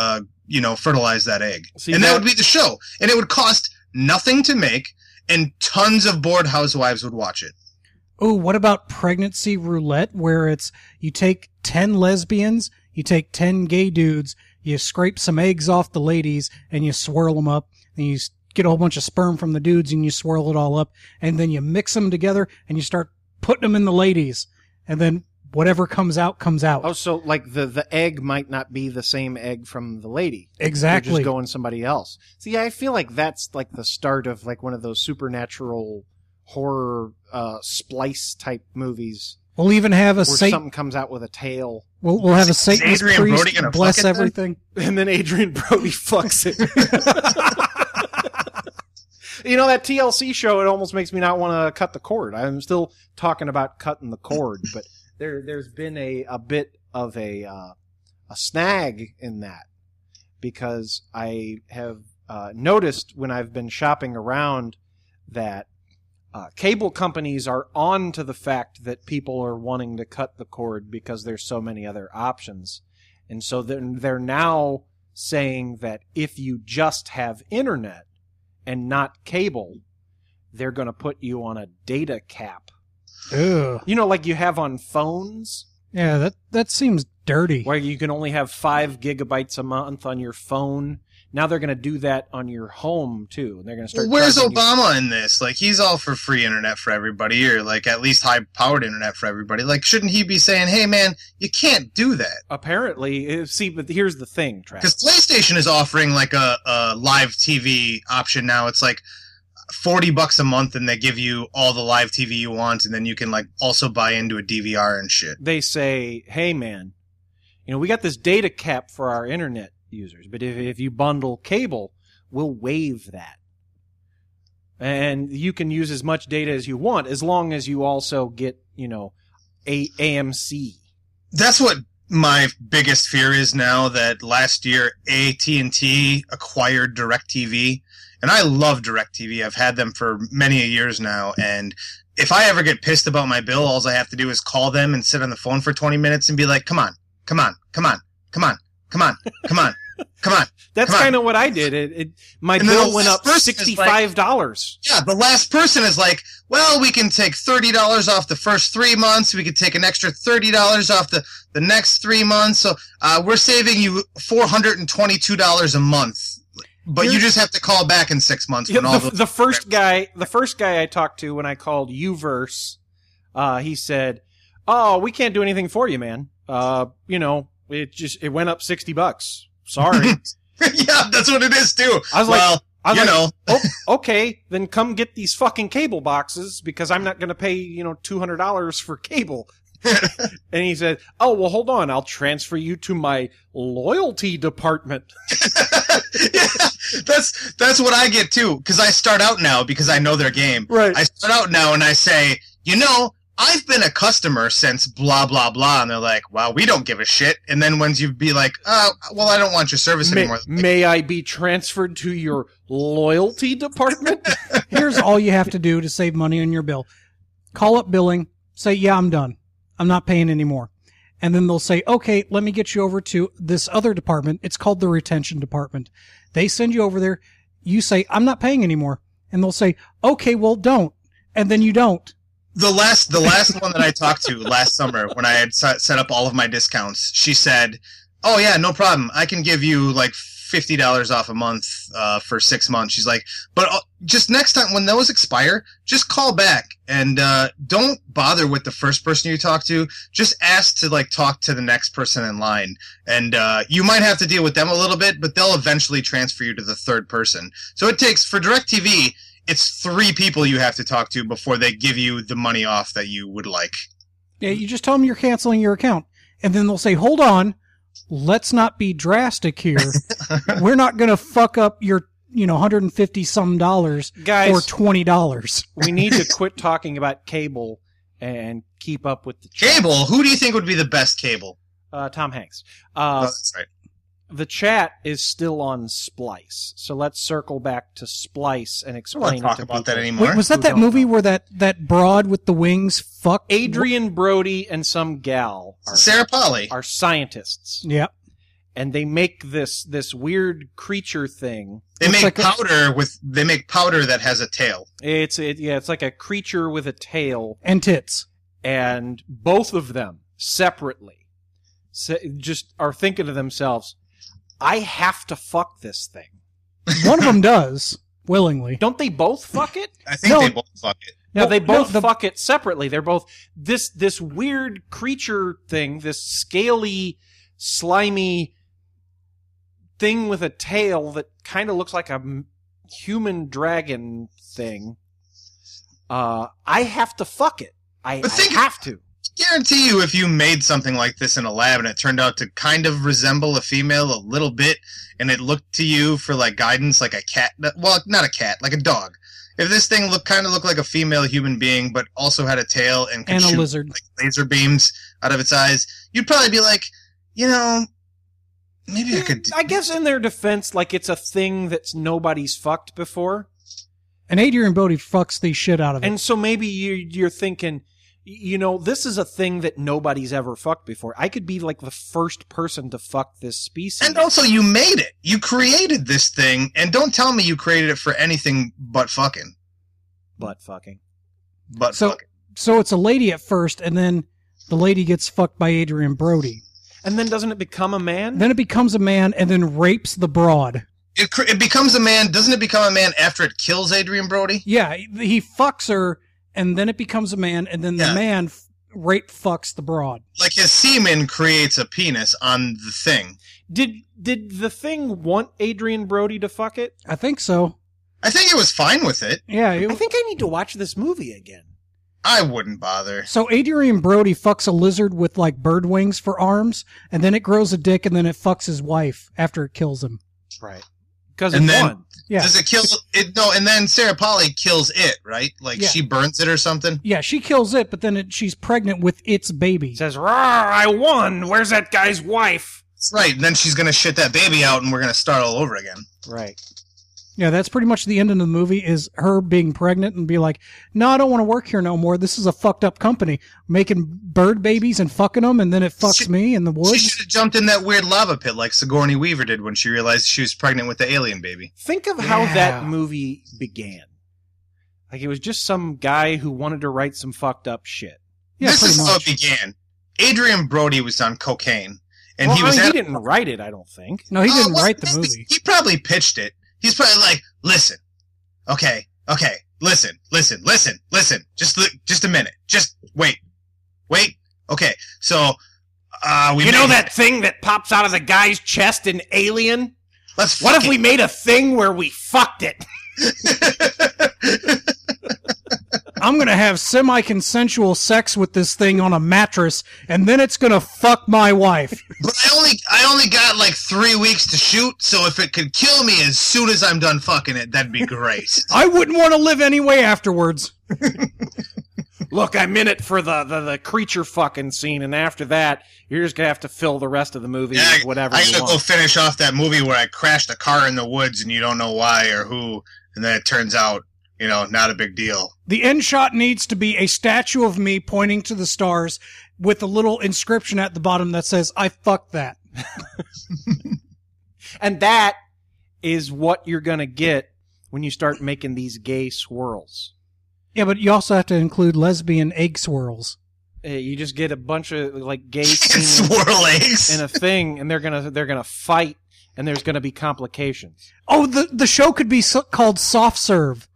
you know, fertilize that egg. See, and that, that- would be the show. And it would cost nothing to make, and tons of bored housewives would watch it. Oh, what about pregnancy roulette, where it's you take ten lesbians, you take ten gay dudes, you scrape some eggs off the ladies, and you swirl them up, and you s- get a whole bunch of sperm from the dudes, and you swirl it all up, and then you mix them together, and you start putting them in the ladies, and then whatever comes out, comes out. Oh, so like the, the egg might not be the same egg from the lady. Exactly. You're just going somebody else. See, I feel like that's like the start of like one of those supernatural horror uh, splice type movies. We'll even have a where Satan- something comes out with a tail. We'll, we'll have a Satanist Adrian Brody priest gonna bless fuck it then? everything. And then Adrian Brody fucks it. You know, that T L C show, it almost makes me not want to cut the cord. I'm still talking about cutting the cord, but there, there's been a, a bit of a, uh, a snag in that because I have, uh, noticed when I've been shopping around that, uh, cable companies are on to the fact that people are wanting to cut the cord because there's so many other options. And so they're, they're now saying that if you just have internet and not cable, they're going to put you on a data cap. Ugh. You know, like you have on phones? Yeah, that, that seems dirty. Where you can only have five gigabytes a month on your phone. Now they're going to do that on your home, too. They're going to start. Well, where's charging you- Obama in this? Like, he's all for free internet for everybody, or like at least high-powered internet for everybody. Like, shouldn't he be saying, "Hey, man, you can't do that"? Apparently, uh, see, but here's the thing, Travis. Because PlayStation is offering like a, a live T V option now. It's like forty bucks a month, and they give you all the live T V you want, and then you can like also buy into a D V R and shit. They say, hey, man, you know, we got this data cap for our internet users, but if, if you bundle cable, we'll waive that. And you can use as much data as you want, as long as you also get, you know, a A M C. That's what my biggest fear is now, that last year A T and T acquired DirecTV, and I love DirecTV. I've had them for many years now, and if I ever get pissed about my bill, all I have to do is call them and sit on the phone for twenty minutes and be like, come on, come on, come on, come on, come on, come on, come on. That's kind of what I did. It, it my And then bill the went last up person is like- sixty-five dollars. Yeah, the last person is like, well, we can take thirty dollars off the first three months. We could take an extra thirty dollars off the, the next three months. So uh, we're saving you four hundred twenty-two dollars a month. But you Here's- just have to call back in six months. Yeah, when all the, the, the first guy, the first guy I talked to when I called Uverse, uh, he said, "Oh, we can't do anything for you, man. Uh, you know, it just it went up sixty bucks. Sorry." Yeah, that's what it is too. I was well, like, I was you like, know, oh, okay, then come get these fucking cable boxes because I'm not going to pay, you know, two hundred dollars for cable. And he said, "Oh, well, hold on. I'll transfer you to my loyalty department." yeah, that's that's what I get too. Because I start out now because I know their game. Right. I start out now and I say, you know, I've been a customer since blah blah blah, and they're like, "Well, we don't give a shit." And then when you be like, "Oh, well, I don't want your service May, anymore," may I be transferred to your loyalty department? Here's all you have to do to save money on your bill. Call up billing, say, yeah, I'm done. I'm not paying anymore. And then they'll say, okay, let me get you over to this other department. It's called the retention department. They send you over there. You say, I'm not paying anymore. And they'll say, okay, well, don't. And then you don't. The last, the last one that I talked to last summer when I had set set up all of my discounts, she said, "Oh yeah, no problem. I can give you like fifty dollars off a month uh, for six months." She's like, "But uh, just next time when those expire, just call back and uh, don't bother with the first person you talk to. Just ask to like talk to the next person in line, and uh, you might have to deal with them a little bit, but they'll eventually transfer you to the third person." So it takes for DirecTV. It's three people you have to talk to before they give you the money off that you would like. Yeah, you just tell them you're canceling your account. And then they'll say, hold on, let's not be drastic here. We're not going to fuck up your, you know, one hundred fifty some dollars Guys, for twenty dollars. We need to quit talking about cable and keep up with the chat. Cable? Who do you think would be the best cable? Uh, Tom Hanks. Uh, oh, that's right. The chat is still on Splice, so let's circle back to Splice and explain talk it to about people that anymore. Wait, was that who that don't movie know. where that, that broad with the wings fucked? Adrian Brody and some gal are, Sarah Polley are scientists. Yep. and they make this this weird creature thing. They Looks make like a- powder with. They make powder that has a tail. It's it, yeah, it's like a creature with a tail and tits, and both of them separately se- just are thinking to themselves, "I have to fuck this thing." One of them does willingly. Don't they both fuck it? I think No. they both fuck it. No, No, they both no, the- fuck it separately. They're both this this weird creature thing, this scaly, slimy thing with a tail that kind of looks like a m- human dragon thing. Uh, I have to fuck it. I, But I think- have to. Guarantee you, if you made something like this in a lab and it turned out to kind of resemble a female a little bit, and it looked to you for like guidance, like a cat. Well, not a cat, like a dog. If this thing looked kind of looked like a female human being, but also had a tail and could And a shoot lizard. like laser beams out of its eyes, you'd probably be like, you know, maybe I could. I guess in their defense, like it's a thing that's nobody's fucked before. And Adrian Brody fucks the shit out of it. And so maybe you, you're thinking, you know, this is a thing that nobody's ever fucked before. I could be like the first person to fuck this species. And also, you made it. You created this thing, and don't tell me you created it for anything but fucking. Butt fucking. But so, fucking. so it's a lady at first, and then the lady gets fucked by Adrian Brody. And then doesn't it become a man? Then it becomes a man, and then rapes the broad. It, cr- it becomes a man. Doesn't it become a man after it kills Adrian Brody? Yeah, he fucks her, and then it becomes a man, and then the Yeah. man f- rape fucks the broad. Like his semen creates a penis on the thing. Did did the thing want Adrian Brody to fuck it? I think so. I think it was fine with it. Yeah. It, I think I need to watch this movie again. I wouldn't bother. so Adrian Brody fucks a lizard with like bird wings for arms, and then it grows a dick, and then it fucks his wife after it kills him. Right. Because it And then- won. Yeah. Does it kill it? No, and then Sarah Polly kills it, right? Like Yeah. she burns it or something. Yeah, she kills it, but then it, she's pregnant with its baby. Says, "Rawr, I won. Where's that guy's wife?" Right, and then she's gonna shit that baby out, and we're gonna start all over again. Right. Yeah, that's pretty much the end of the movie, is her being pregnant and be like, no, I don't want to work here no more. This is a fucked up company. Making bird babies and fucking them, and then it fucks She- me in the She woods. should have jumped in that weird lava pit like Sigourney Weaver did when she realized she was pregnant with the alien baby. Think of how Yeah. that movie began. Like it was just some guy who wanted to write some fucked up shit. Yeah, this pretty is much. how it began. Adrian Brody was on cocaine, and Well, he I was. mean, at- he didn't write it, I don't think. No, he Oh, didn't well, write the maybe- movie. He probably pitched it. He's probably like, listen, okay, okay, listen, listen, listen, listen. Just, li- just a minute. Just wait, wait. Okay, so, uh, we You know made- that thing that pops out of the guy's chest in Alien? Let's. What fuck if we it. made a thing where we fucked it? I'm going to have semi-consensual sex with this thing on a mattress, and then it's going to fuck my wife. But I only, I only got like three weeks to shoot. So if it could kill me as soon as I'm done fucking it, that'd be great. I wouldn't want to live anyway afterwards. Look, I'm in it for the, the, the creature fucking scene, and after that, you're just gonna have to fill the rest of the movie Yeah, with whatever I you gotta want. go finish off that movie where I crashed a car in the woods and you don't know why or who, and then it turns out, you know, not a big deal. The end shot needs to be a statue of me pointing to the stars with a little inscription at the bottom that says, I fucked that. And that is what you're gonna get when you start making these gay swirls. Yeah, but you also have to include lesbian egg swirls. Uh, you just get a bunch of like gay scenes Swirl eggs. in a thing, and they're gonna they're gonna fight, and there's gonna be complications. Oh, the, the show could be so, called Soft Serve.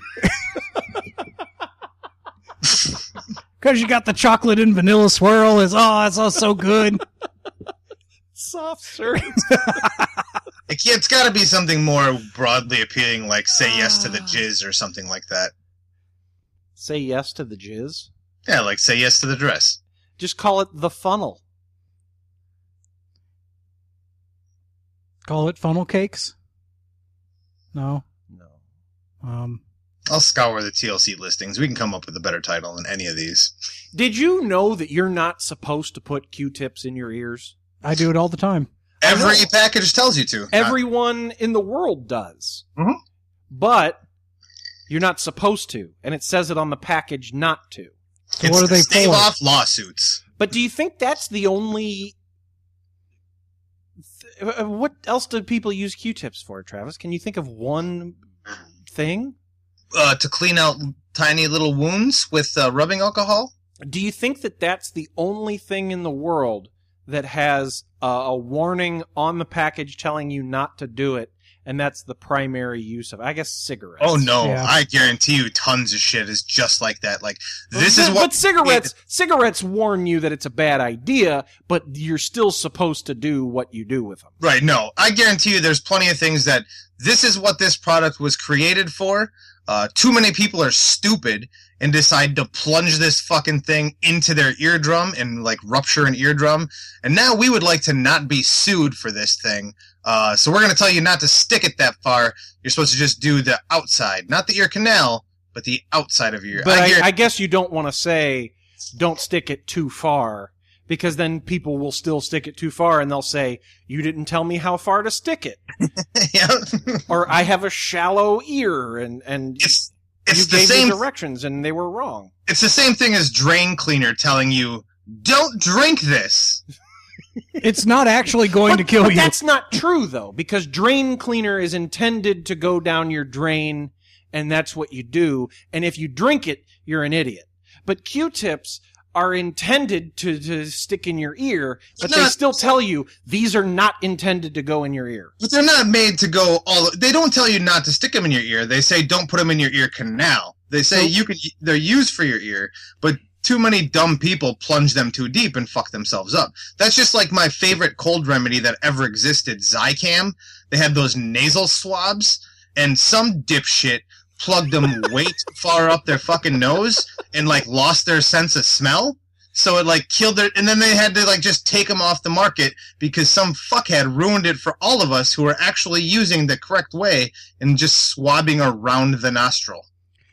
Because you got the chocolate and vanilla swirl. It's, oh, it's all so good. Soft serve. It, it's got to be something more broadly appealing, like "Say Yes to the Jizz" or something like that. Say yes to the jizz. Yeah, like "Say Yes to the Dress." Just call it the funnel. Call it funnel cakes? No. No. Um, I'll scour the T L C listings. We can come up with a better title than any of these. Did you know that you're not supposed to put Q-tips in your ears? I do it all the time. Every package tells you to. Everyone in the world does. Mhm. But you're not supposed to, and it says it on the package not to. So It's what are to they stave for? off lawsuits. But do you think that's the only th- uh, what else do people use Q-tips for, Travis? Can you think of one thing? Uh, to clean out tiny little wounds with uh, rubbing alcohol. Do you think that that's the only thing in the world that has uh, a warning on the package telling you not to do it, and that's the primary use of it? I guess cigarettes. Oh no, Yeah. I guarantee you tons of shit is just like that. Like, this but, is what... But cigarettes, cigarettes warn you that it's a bad idea, but you're still supposed to do what you do with them. Right, no. I guarantee you there's plenty of things that this is what this product was created for. Uh, too many people are stupid and decide to plunge this fucking thing into their eardrum and, like, rupture an eardrum. And now we would like to not be sued for this thing. Uh, so we're going to tell you not to stick it that far. You're supposed to just do the outside. Not the ear canal, but the outside of your ear. But I, guarantee- I guess you don't want to say, don't stick it too far, because then people will still stick it too far, and they'll say, you didn't tell me how far to stick it. yeah. Or I have a shallow ear, and, and It's, you it's the gave same... me directions, and they were wrong. It's the same thing as drain cleaner telling you, don't drink this. It's not actually going But, to kill but you. that's not true, though, because drain cleaner is intended to go down your drain, and that's what you do. And if you drink it, you're an idiot. But Q-tips are intended to, to stick in your ear, but Not- they still tell you these are not intended to go in your ear. But they're not made to go all... They don't tell you not to stick them in your ear. They say don't put them in your ear canal. They say So- you can. They're used for your ear, but too many dumb people plunge them too deep and fuck themselves up. That's just like my favorite cold remedy that ever existed, Zicam. They had those nasal swabs, and some dipshit plugged them way too far up their fucking nose and, like, lost their sense of smell. So it, like, killed their... And then they had to, like, just take them off the market because some fuckhead ruined it for all of us who are actually using the correct way and just swabbing around the nostril.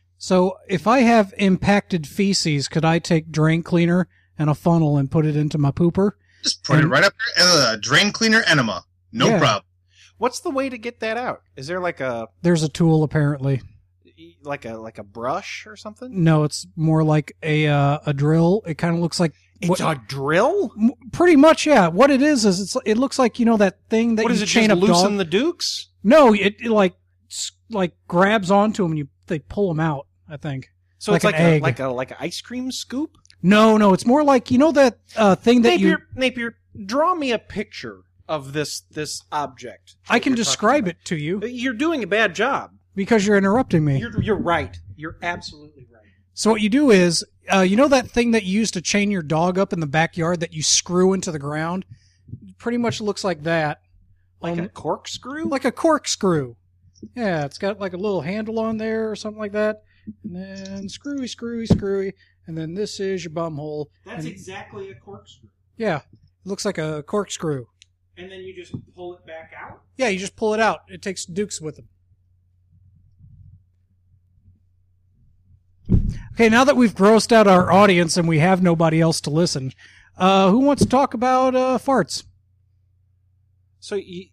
So if I have impacted feces, could I take drain cleaner and a funnel and put it into my pooper? Just put And- it right up there. Uh, drain cleaner enema. No Yeah. problem. What's the way to get that out? Is there like a There's a tool apparently. like a like a brush or something? No, it's more like a uh, a drill. It kind of looks like It's a drill? M- Pretty much, yeah. What it is is it's it looks like, you know, that thing that What you is it, chain just up loosen dog- the dukes? No, it, it like s- like grabs onto them and you they pull them out. I think. So it's an like a, egg. like a like an ice cream scoop? No, no, it's more like, you know, that uh, thing that Napier, you. Napier, draw me a picture of this this object. I can that you're describe talking it to you about. You're doing a bad job. because you're interrupting me. You're you're right. You're absolutely right. So what you do is, uh, you know that thing that you use to chain your dog up in the backyard that you screw into the ground? Pretty much looks like that. Like Um, a corkscrew? Like a corkscrew. Yeah, it's got like a little handle on there or something like that. And then screwy, screwy, screwy. And then this is your bum hole. That's And- exactly a corkscrew. Yeah, it looks like a corkscrew. And then you just pull it back out? Yeah, you just pull it out. It takes Dukes with them. Okay, now that we've grossed out our audience and we have nobody else to listen, uh, who wants to talk about uh, farts? So you,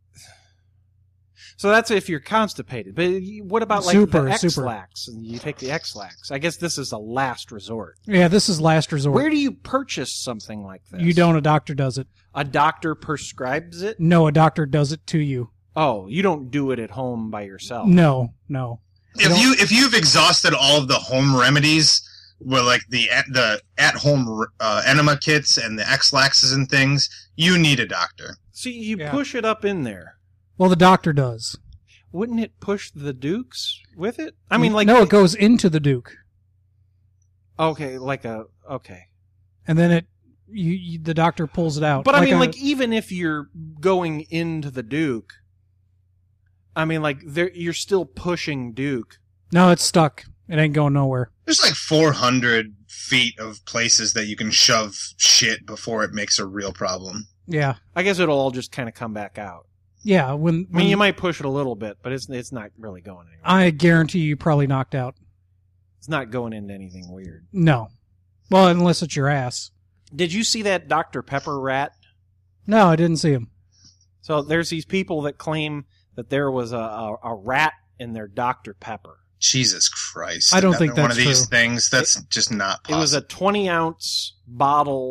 so that's if you're constipated. But you- what about like Super, the super. X-Lax? And you take the X-Lax. I guess this is a last resort. Yeah, this is last resort. Where do you purchase something like this? You don't. A doctor does it. A doctor prescribes it? No, a doctor does it to you. Oh, you don't do it at home by yourself. No, no. If you if you've exhausted all of the home remedies, with like the the at home uh, enema kits and the X-Laxes and things, you need a doctor. See, you Yeah. push it up in there. Well, the doctor does. Wouldn't it push the Dukes with it? I mean, like no, it goes into the Duke, okay, like a okay. and then it you, you the doctor pulls it out. But I mean, a- like even if you're going into the Duke, I mean, like there you're still pushing Duke. no, it's stuck. It ain't going nowhere. There's like four hundred feet of places that you can shove shit before it makes a real problem. Yeah, I guess it'll all just kind of come back out. yeah. When, I mean, when you might push it a little bit, but it's it's not really going anywhere. I guarantee you probably knocked out. It's not going into anything weird. No, well, unless it's your ass. Did you see that Doctor Pepper rat? No, I didn't see him. So there's these people that claim that there was a, a, a rat in their Doctor Pepper. Jesus Christ! I don't Another think one that's of these true. things. That's just not It possible. was a twenty ounce bottle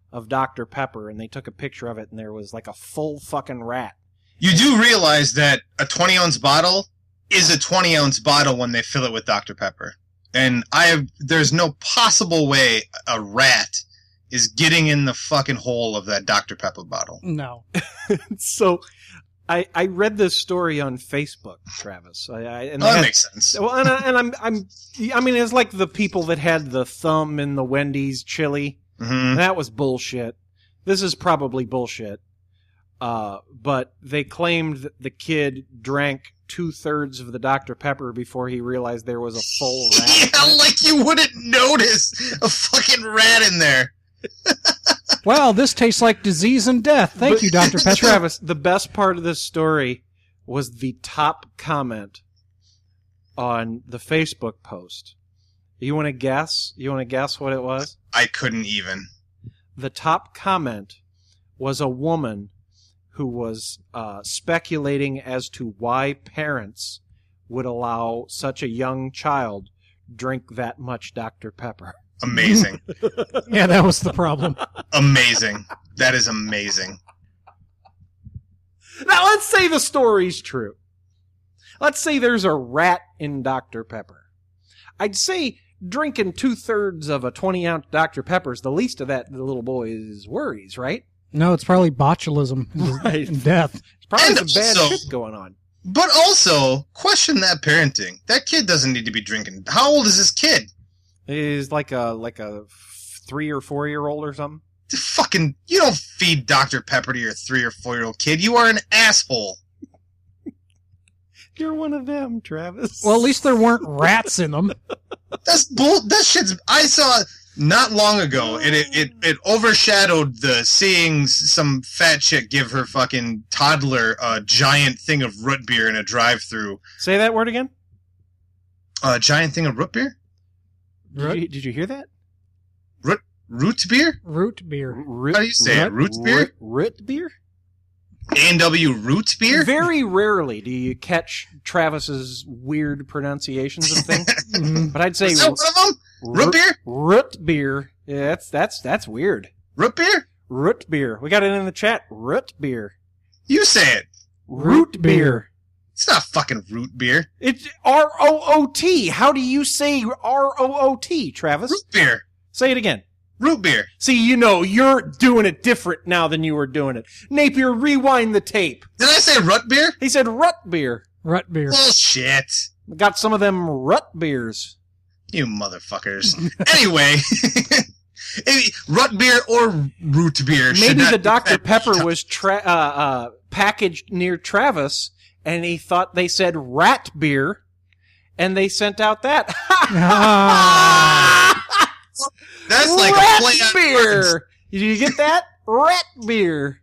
of Doctor Pepper, and they took a picture of it, and there was like a full fucking rat. You do realize that a twenty ounce bottle is a twenty ounce bottle when they fill it with Doctor Pepper. And I have, there's no possible way a rat is getting in the fucking hole of that Doctor Pepper bottle. No. So, I I read this story on Facebook, Travis. I, I, and oh, that had, makes sense. Well, and, I, and I'm I'm I mean, it's like the people that had the thumb in the Wendy's chili. Mm-hmm. That was bullshit. This is probably bullshit. Uh, but they claimed that the kid drank two thirds of the Doctor Pepper before he realized there was a full rat. Yeah, like you wouldn't notice a fucking rat in there. Wow, this tastes like disease and death. Thank But, you, Doctor Pepper. Travis, the best part of this story was the top comment on the Facebook post. You want to guess? You want to guess what it was? I couldn't even. The top comment was a woman who was uh, speculating as to why parents would allow such a young child drink that much Doctor Pepper. Amazing. Yeah, that was the problem. Amazing. That is amazing. Now, let's say the story's true. Let's say there's a rat in Doctor Pepper. I'd say drinking two-thirds of a twenty-ounce Doctor Pepper is the least of that the little boy's worries, right? No, it's probably botulism and, Right. and death. There's probably And some bad also- shit going on. But also, question that parenting. That kid doesn't need to be drinking. How old is this kid? He's like a like a three or four year old or something. Fucking, you don't feed Doctor Pepper to your three or four year old kid. You are an asshole. You're one of them, Travis. Well, at least there weren't rats in them. That's bull. That shit's. I saw not long ago, and it, it it overshadowed the seeing some fat chick give her fucking toddler a giant thing of root beer in a drive-through. Say that word again. A giant thing of root beer. Did you, did you hear that? Root root beer. Root beer. Root, How do you say it? Root beer? Root, root beer? A and W root beer? Very rarely do you catch Travis's weird pronunciations of things. But I'd say Is that one of them? Root beer? Root beer. Yeah, that's that's that's weird. Root beer? Root beer. We got it in the chat. Root beer. You say it. Root beer. It's not fucking root beer. It's R O O T. How do you say R O O T, Travis? Root beer. Say it again. Root beer. See, you know, you're doing it different now than you were doing it. Napier, rewind the tape. Did I say root beer? He said rut beer. Rut beer. Bullshit. Got some of them rut beers. You motherfuckers. Anyway, rut beer or root beer. should Maybe not the be Doctor fed- Pepper was tra- uh, uh, packaged near Travis, and he thought they said rat beer, and they sent out that. That's like rat a play on beer. words. Did you get that? Rat beer.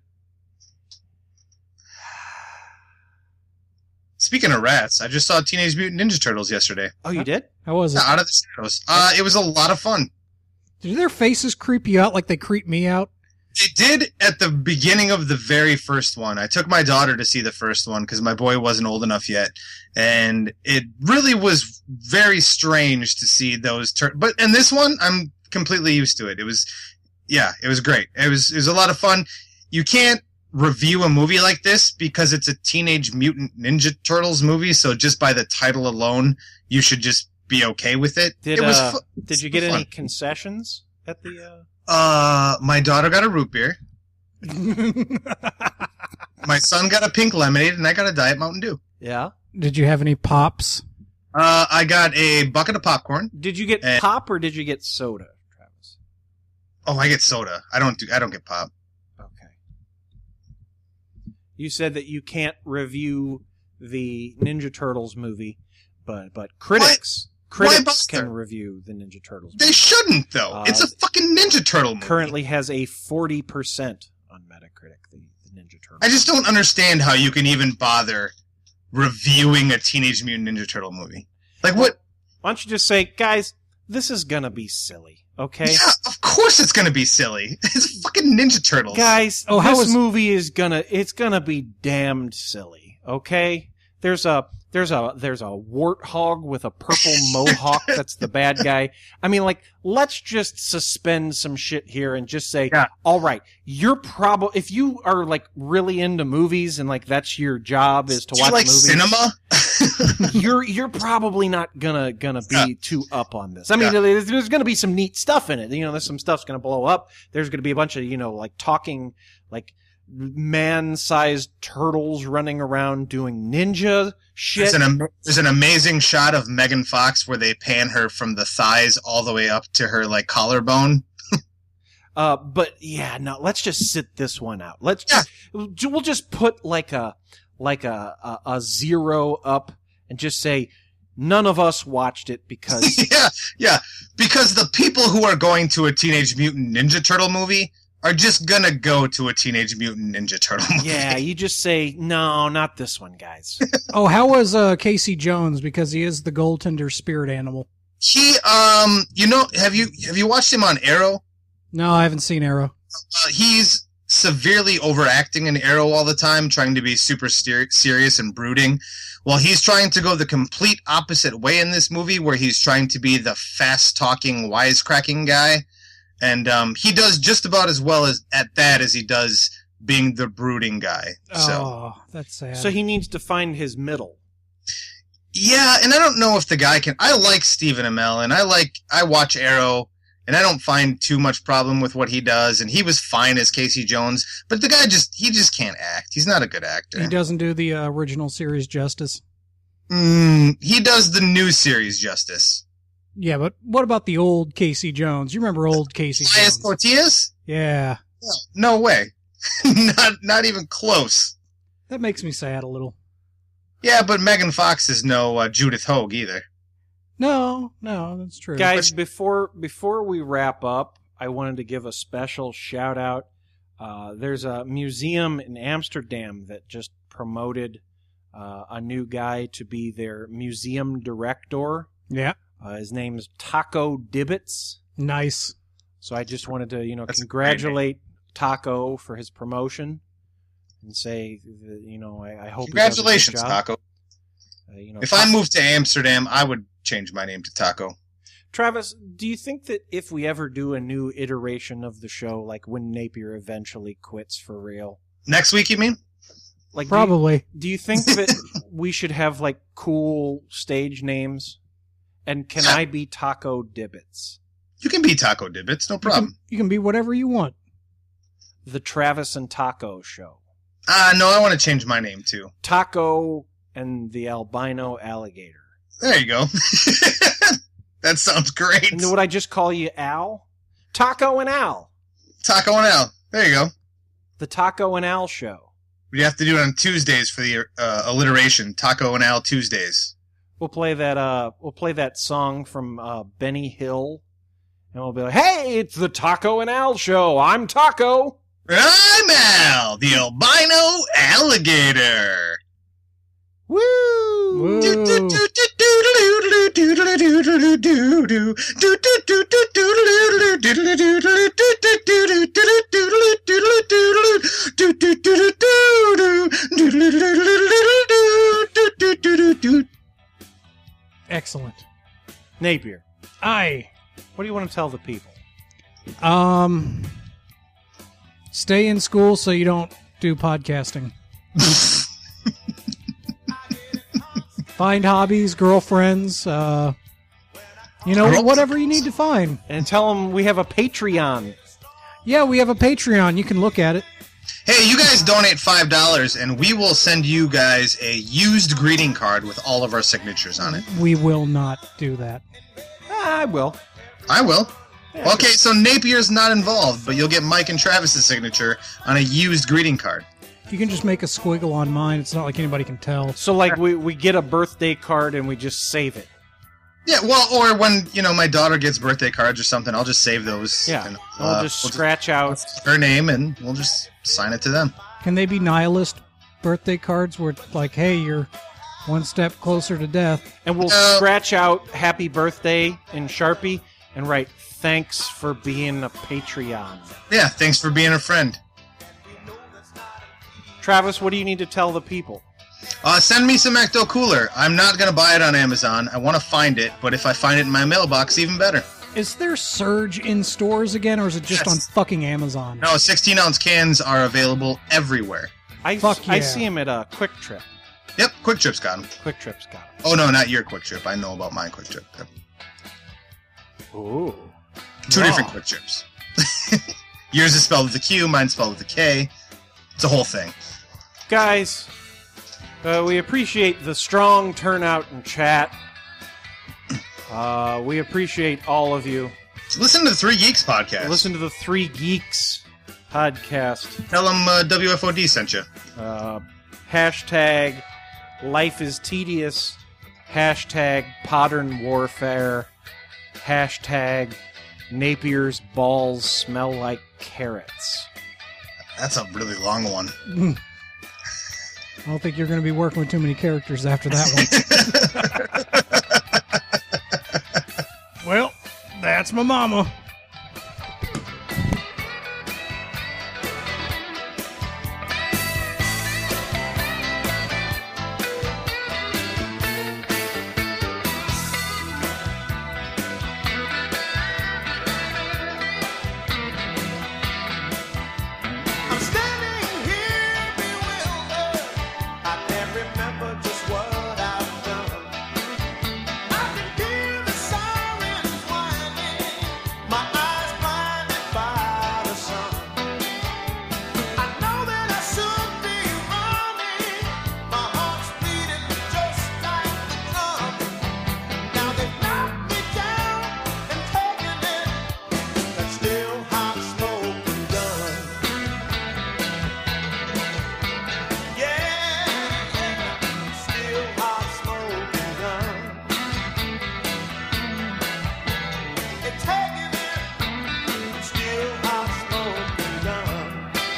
Speaking of rats, I just saw Teenage Mutant Ninja Turtles yesterday. Oh, you did? How was it? Out of the shadows. Uh, it was a lot of fun. Did their faces creep you out like they creep me out? It did at the beginning of the very first one. I took my daughter to see the first one because my boy wasn't old enough yet, and it really was very strange to see those. Tur- but in this one, I'm completely used to it. It was, yeah, it was great. It was it was a lot of fun. You can't review a movie like this because it's a Teenage Mutant Ninja Turtles movie. So just by the title alone, you should just be okay with it. Did it was uh, fu- did you get fun. any concessions at the? Uh... Uh, my daughter got a root beer. My son got a pink lemonade, and I got a Diet Mountain Dew. Yeah. Did you have any pops? Uh, I got a bucket of popcorn. Did you get And- pop or did you get soda, Travis? Oh, I get soda. I don't do. I don't get pop. Okay. You said that you can't review the Ninja Turtles movie, but but critics Why critics bother? can review the Ninja Turtles movie. They shouldn't, though. Uh, it's a fucking Ninja Turtle movie. Currently has a forty percent on Metacritic, the, the Ninja Turtles. I just don't understand how you can even bother reviewing a Teenage Mutant Ninja Turtle movie. Like what? Why don't you just say, guys, this is gonna be silly, okay? Yeah, of course it's gonna be silly. It's fucking Ninja Turtles. Guys, Oh, how this was- movie is gonna it's gonna be damned silly, okay? There's a There's a there's a warthog with a purple mohawk that's the bad guy. I mean, like, let's just suspend some shit here and just say, Yeah. all right, you're probably, if you are, like, really into movies and, like, that's your job is to Do watch you like movies. cinema? you're you're probably not gonna gonna be Yeah. too up on this. I mean, Yeah. there's, there's gonna be some neat stuff in it. You know, there's some stuff's gonna blow up. There's gonna be a bunch of, you know, like talking, like man-sized turtles running around doing ninja shit. There's an, am- there's an amazing shot of Megan Fox where they pan her from the thighs all the way up to her like collarbone. Uh, but yeah, no, let's just sit this one out. Let's just, we'll just put like a, like a, a, a zero up and just say none of us watched it because. yeah, yeah, because the people who are going to a Teenage Mutant Ninja Turtle movie are just gonna go to a Teenage Mutant Ninja Turtle movie. Yeah, you just say, no, not this one, guys. Oh, how was uh, Casey Jones? Because he is the goaltender spirit animal. He, um, you know, have you have you watched him on Arrow? No, I haven't seen Arrow. Uh, he's severely overacting in Arrow all the time, trying to be super ser- serious and brooding. Well, he's trying to go the complete opposite way in this movie, where he's trying to be the fast-talking, wisecracking guy. And um, he does just about as well as at that as he does being the brooding guy. So. Oh, that's sad. So he needs to find his middle. Yeah, and I don't know if the guy can. I like Stephen Amell, and I like I watch Arrow, and I don't find too much problem with what he does. And he was fine as Casey Jones, but the guy just he just can't act. He's not a good actor. He doesn't do the uh, original series justice. Mm, he does the new series justice. Yeah, but what about the old Casey Jones? You remember old Casey Elias Jones? Tortillas? Yeah. No, no way. not not even close. That makes me sad a little. Yeah, but Megan Fox is no uh, Judith Hogue either. No, no, that's true. Guys, before before we wrap up, I wanted to give a special shout out. Uh, there's a museum in Amsterdam that just promoted uh, a new guy to be their museum director. Yeah. Uh, his name's Taco Dibbits. Nice. So I just wanted to, you know, That's a congratulate Taco for his promotion and say, that, you know, I, I hope Congratulations, he does a good job. Taco. Uh, you know, If Ta- I moved to Amsterdam, I would change my name to Taco. Travis, do you think that if we ever do a new iteration of the show, like when Napier eventually quits for real, Next week, you mean? like Probably. Do you, do you think that we should have like cool stage names? And can I be Taco Dibbits? You can be Taco Dibbits, no problem. You can, you can be whatever you want. The Travis and Taco Show. Ah, uh, no, I want to change my name too. Taco and the Albino Alligator. There you go. That sounds great. And would I just call you Al? Taco and Al. Taco and Al. There you go. The Taco and Al Show. We have to do it on Tuesdays for the uh, alliteration. Taco and Al Tuesdays. We'll play that. Uh, we'll play that song from uh, Benny Hill, and we'll be like, "Hey, it's the Taco and Al Show. I'm Taco. I'm Al, the albino alligator." Woo! Woo. Excellent. Napier, Aye. what do you want to tell the people? Um, stay in school so you don't do podcasting. Find hobbies, girlfriends, uh, you know, Girls? whatever you need to find. And tell them we have a Patreon. Yeah, we have a Patreon. You can look at it. Hey, you guys donate five dollars, and we will send you guys a used greeting card with all of our signatures on it. We will not do that. I will. I will. Okay, so Napier's not involved, but you'll get Mike and Travis's signature on a used greeting card. You can just make a squiggle on mine. It's not like anybody can tell. So, like, we, we get a birthday card and we just save it. Yeah, well, or when, you know, my daughter gets birthday cards or something, I'll just save those. Yeah. And, we'll uh, just we'll scratch out her name, and we'll just sign it to them. Can they be nihilist birthday cards where it's like, hey, you're one step closer to death? And we'll Uh, scratch out happy birthday in Sharpie and write thanks for being a Patreon. Yeah, thanks for being a friend. Travis, what do you need to tell the people? Uh, send me some Ecto Cooler. I'm not going to buy it on Amazon. I want to find it, but if I find it in my mailbox, even better. Is there Surge in stores again, or is it just Yes. on fucking Amazon? No, sixteen ounce cans are available everywhere. I, Fuck I yeah. see him at a Quick Trip. Yep, Quick Trip's got them. Quick Trip's got him. Oh, no, not your Quick Trip. I know about my Quick Trip. Yep. Ooh. Two Raw. different Quick Trips. Yours is spelled with a Q, mine's spelled with a K. It's a whole thing. Guys, uh, we appreciate the strong turnout in chat. Uh, we appreciate all of you. Listen to the Three Geeks podcast. Listen to the Three Geeks podcast. Tell them uh, W F O D sent you. Uh, hashtag life is tedious. Hashtag modern warfare. Hashtag Napier's balls smell like carrots. That's a really long one. I don't think you're going to be working with too many characters after that one. Well, that's my mama. I'm standing here bewildered. I can't remember just what I've done. I can hear the sirens whining. My eyes blinded by the sun. I know that I should be running. My heart's beating just like the drum. Now they've knocked me down and taken it. That still hot smoking gun. Yeah, still hot smoking gun. They're taking it, still hot smoking gun.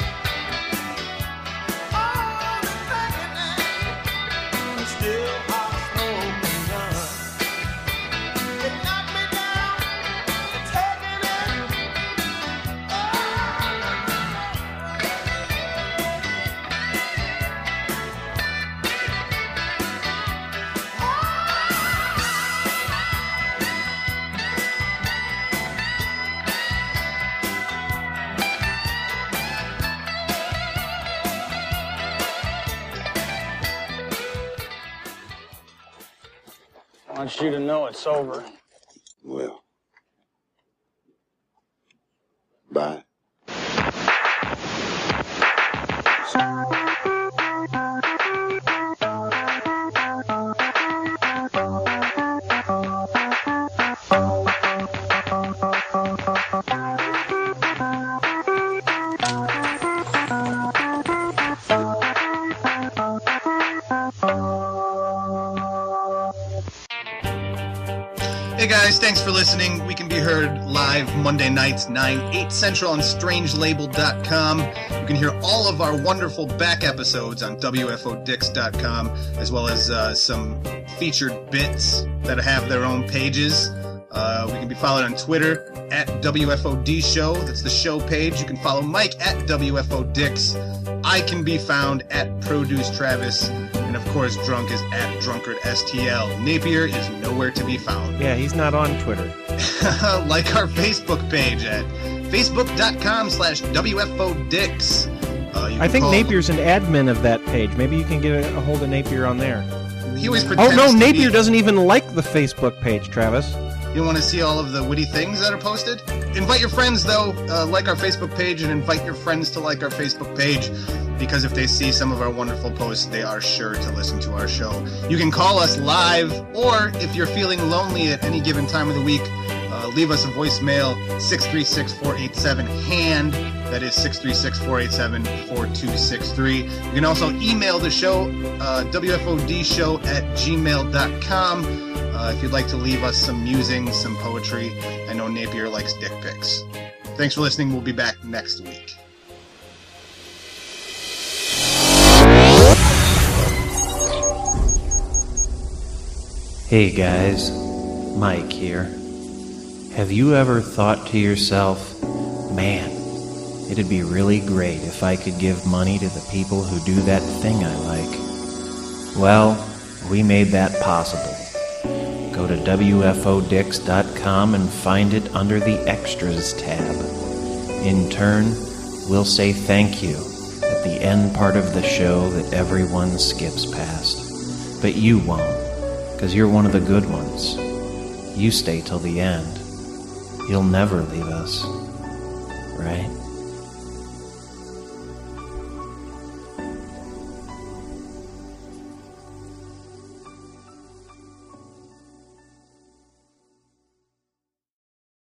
Oh, they're taking it, still hot smoking gun. They knocked me down, they're taking it. I want you to know it's over. Well. Bye. Hey guys, thanks for listening. We can be heard live Monday nights, nine, eight Central on strange label dot com. You can hear all of our wonderful back episodes on W F O Dix dot com, as well as uh, some featured bits that have their own pages. Uh, we can be followed on Twitter at W F O D Show. That's the show page. You can follow Mike at W F O Dix. I can be found at Produce Travis. And of course, Drunk is at Drunkard S T L. Napier is nowhere to be found. Yeah, he's not on Twitter. Like our Facebook page at facebook.com slash WFODix. Uh, you I can think call- Napier's an admin of that page. Maybe you can get a hold of Napier on there. He always Oh pretends no, to Napier be- doesn't even like the Facebook page, Travis. You want to see all of the witty things that are posted? Invite your friends, though. Uh, like our Facebook page and invite your friends to like our Facebook page, because if they see some of our wonderful posts, they are sure to listen to our show. You can call us live, or if you're feeling lonely at any given time of the week, uh, leave us a voicemail, six three six, four eight seven, HAND. That is six three six, four eight seven, four two six three. You can also email the show, uh, W F O D show at gmail dot com. Uh, if you'd like to leave us some musings, some poetry. I know Napier likes dick pics. Thanks for listening. We'll be back next week. Hey guys, Mike here. Have you ever thought to yourself, man, it'd be really great if I could give money to the people who do that thing I like? Well, we made that possible. Go to W F O Dix dot com and find it under the Extras tab. In turn, we'll say thank you at the end part of the show that everyone skips past. But you won't, because you're one of the good ones. You stay till the end. You'll never leave us, right?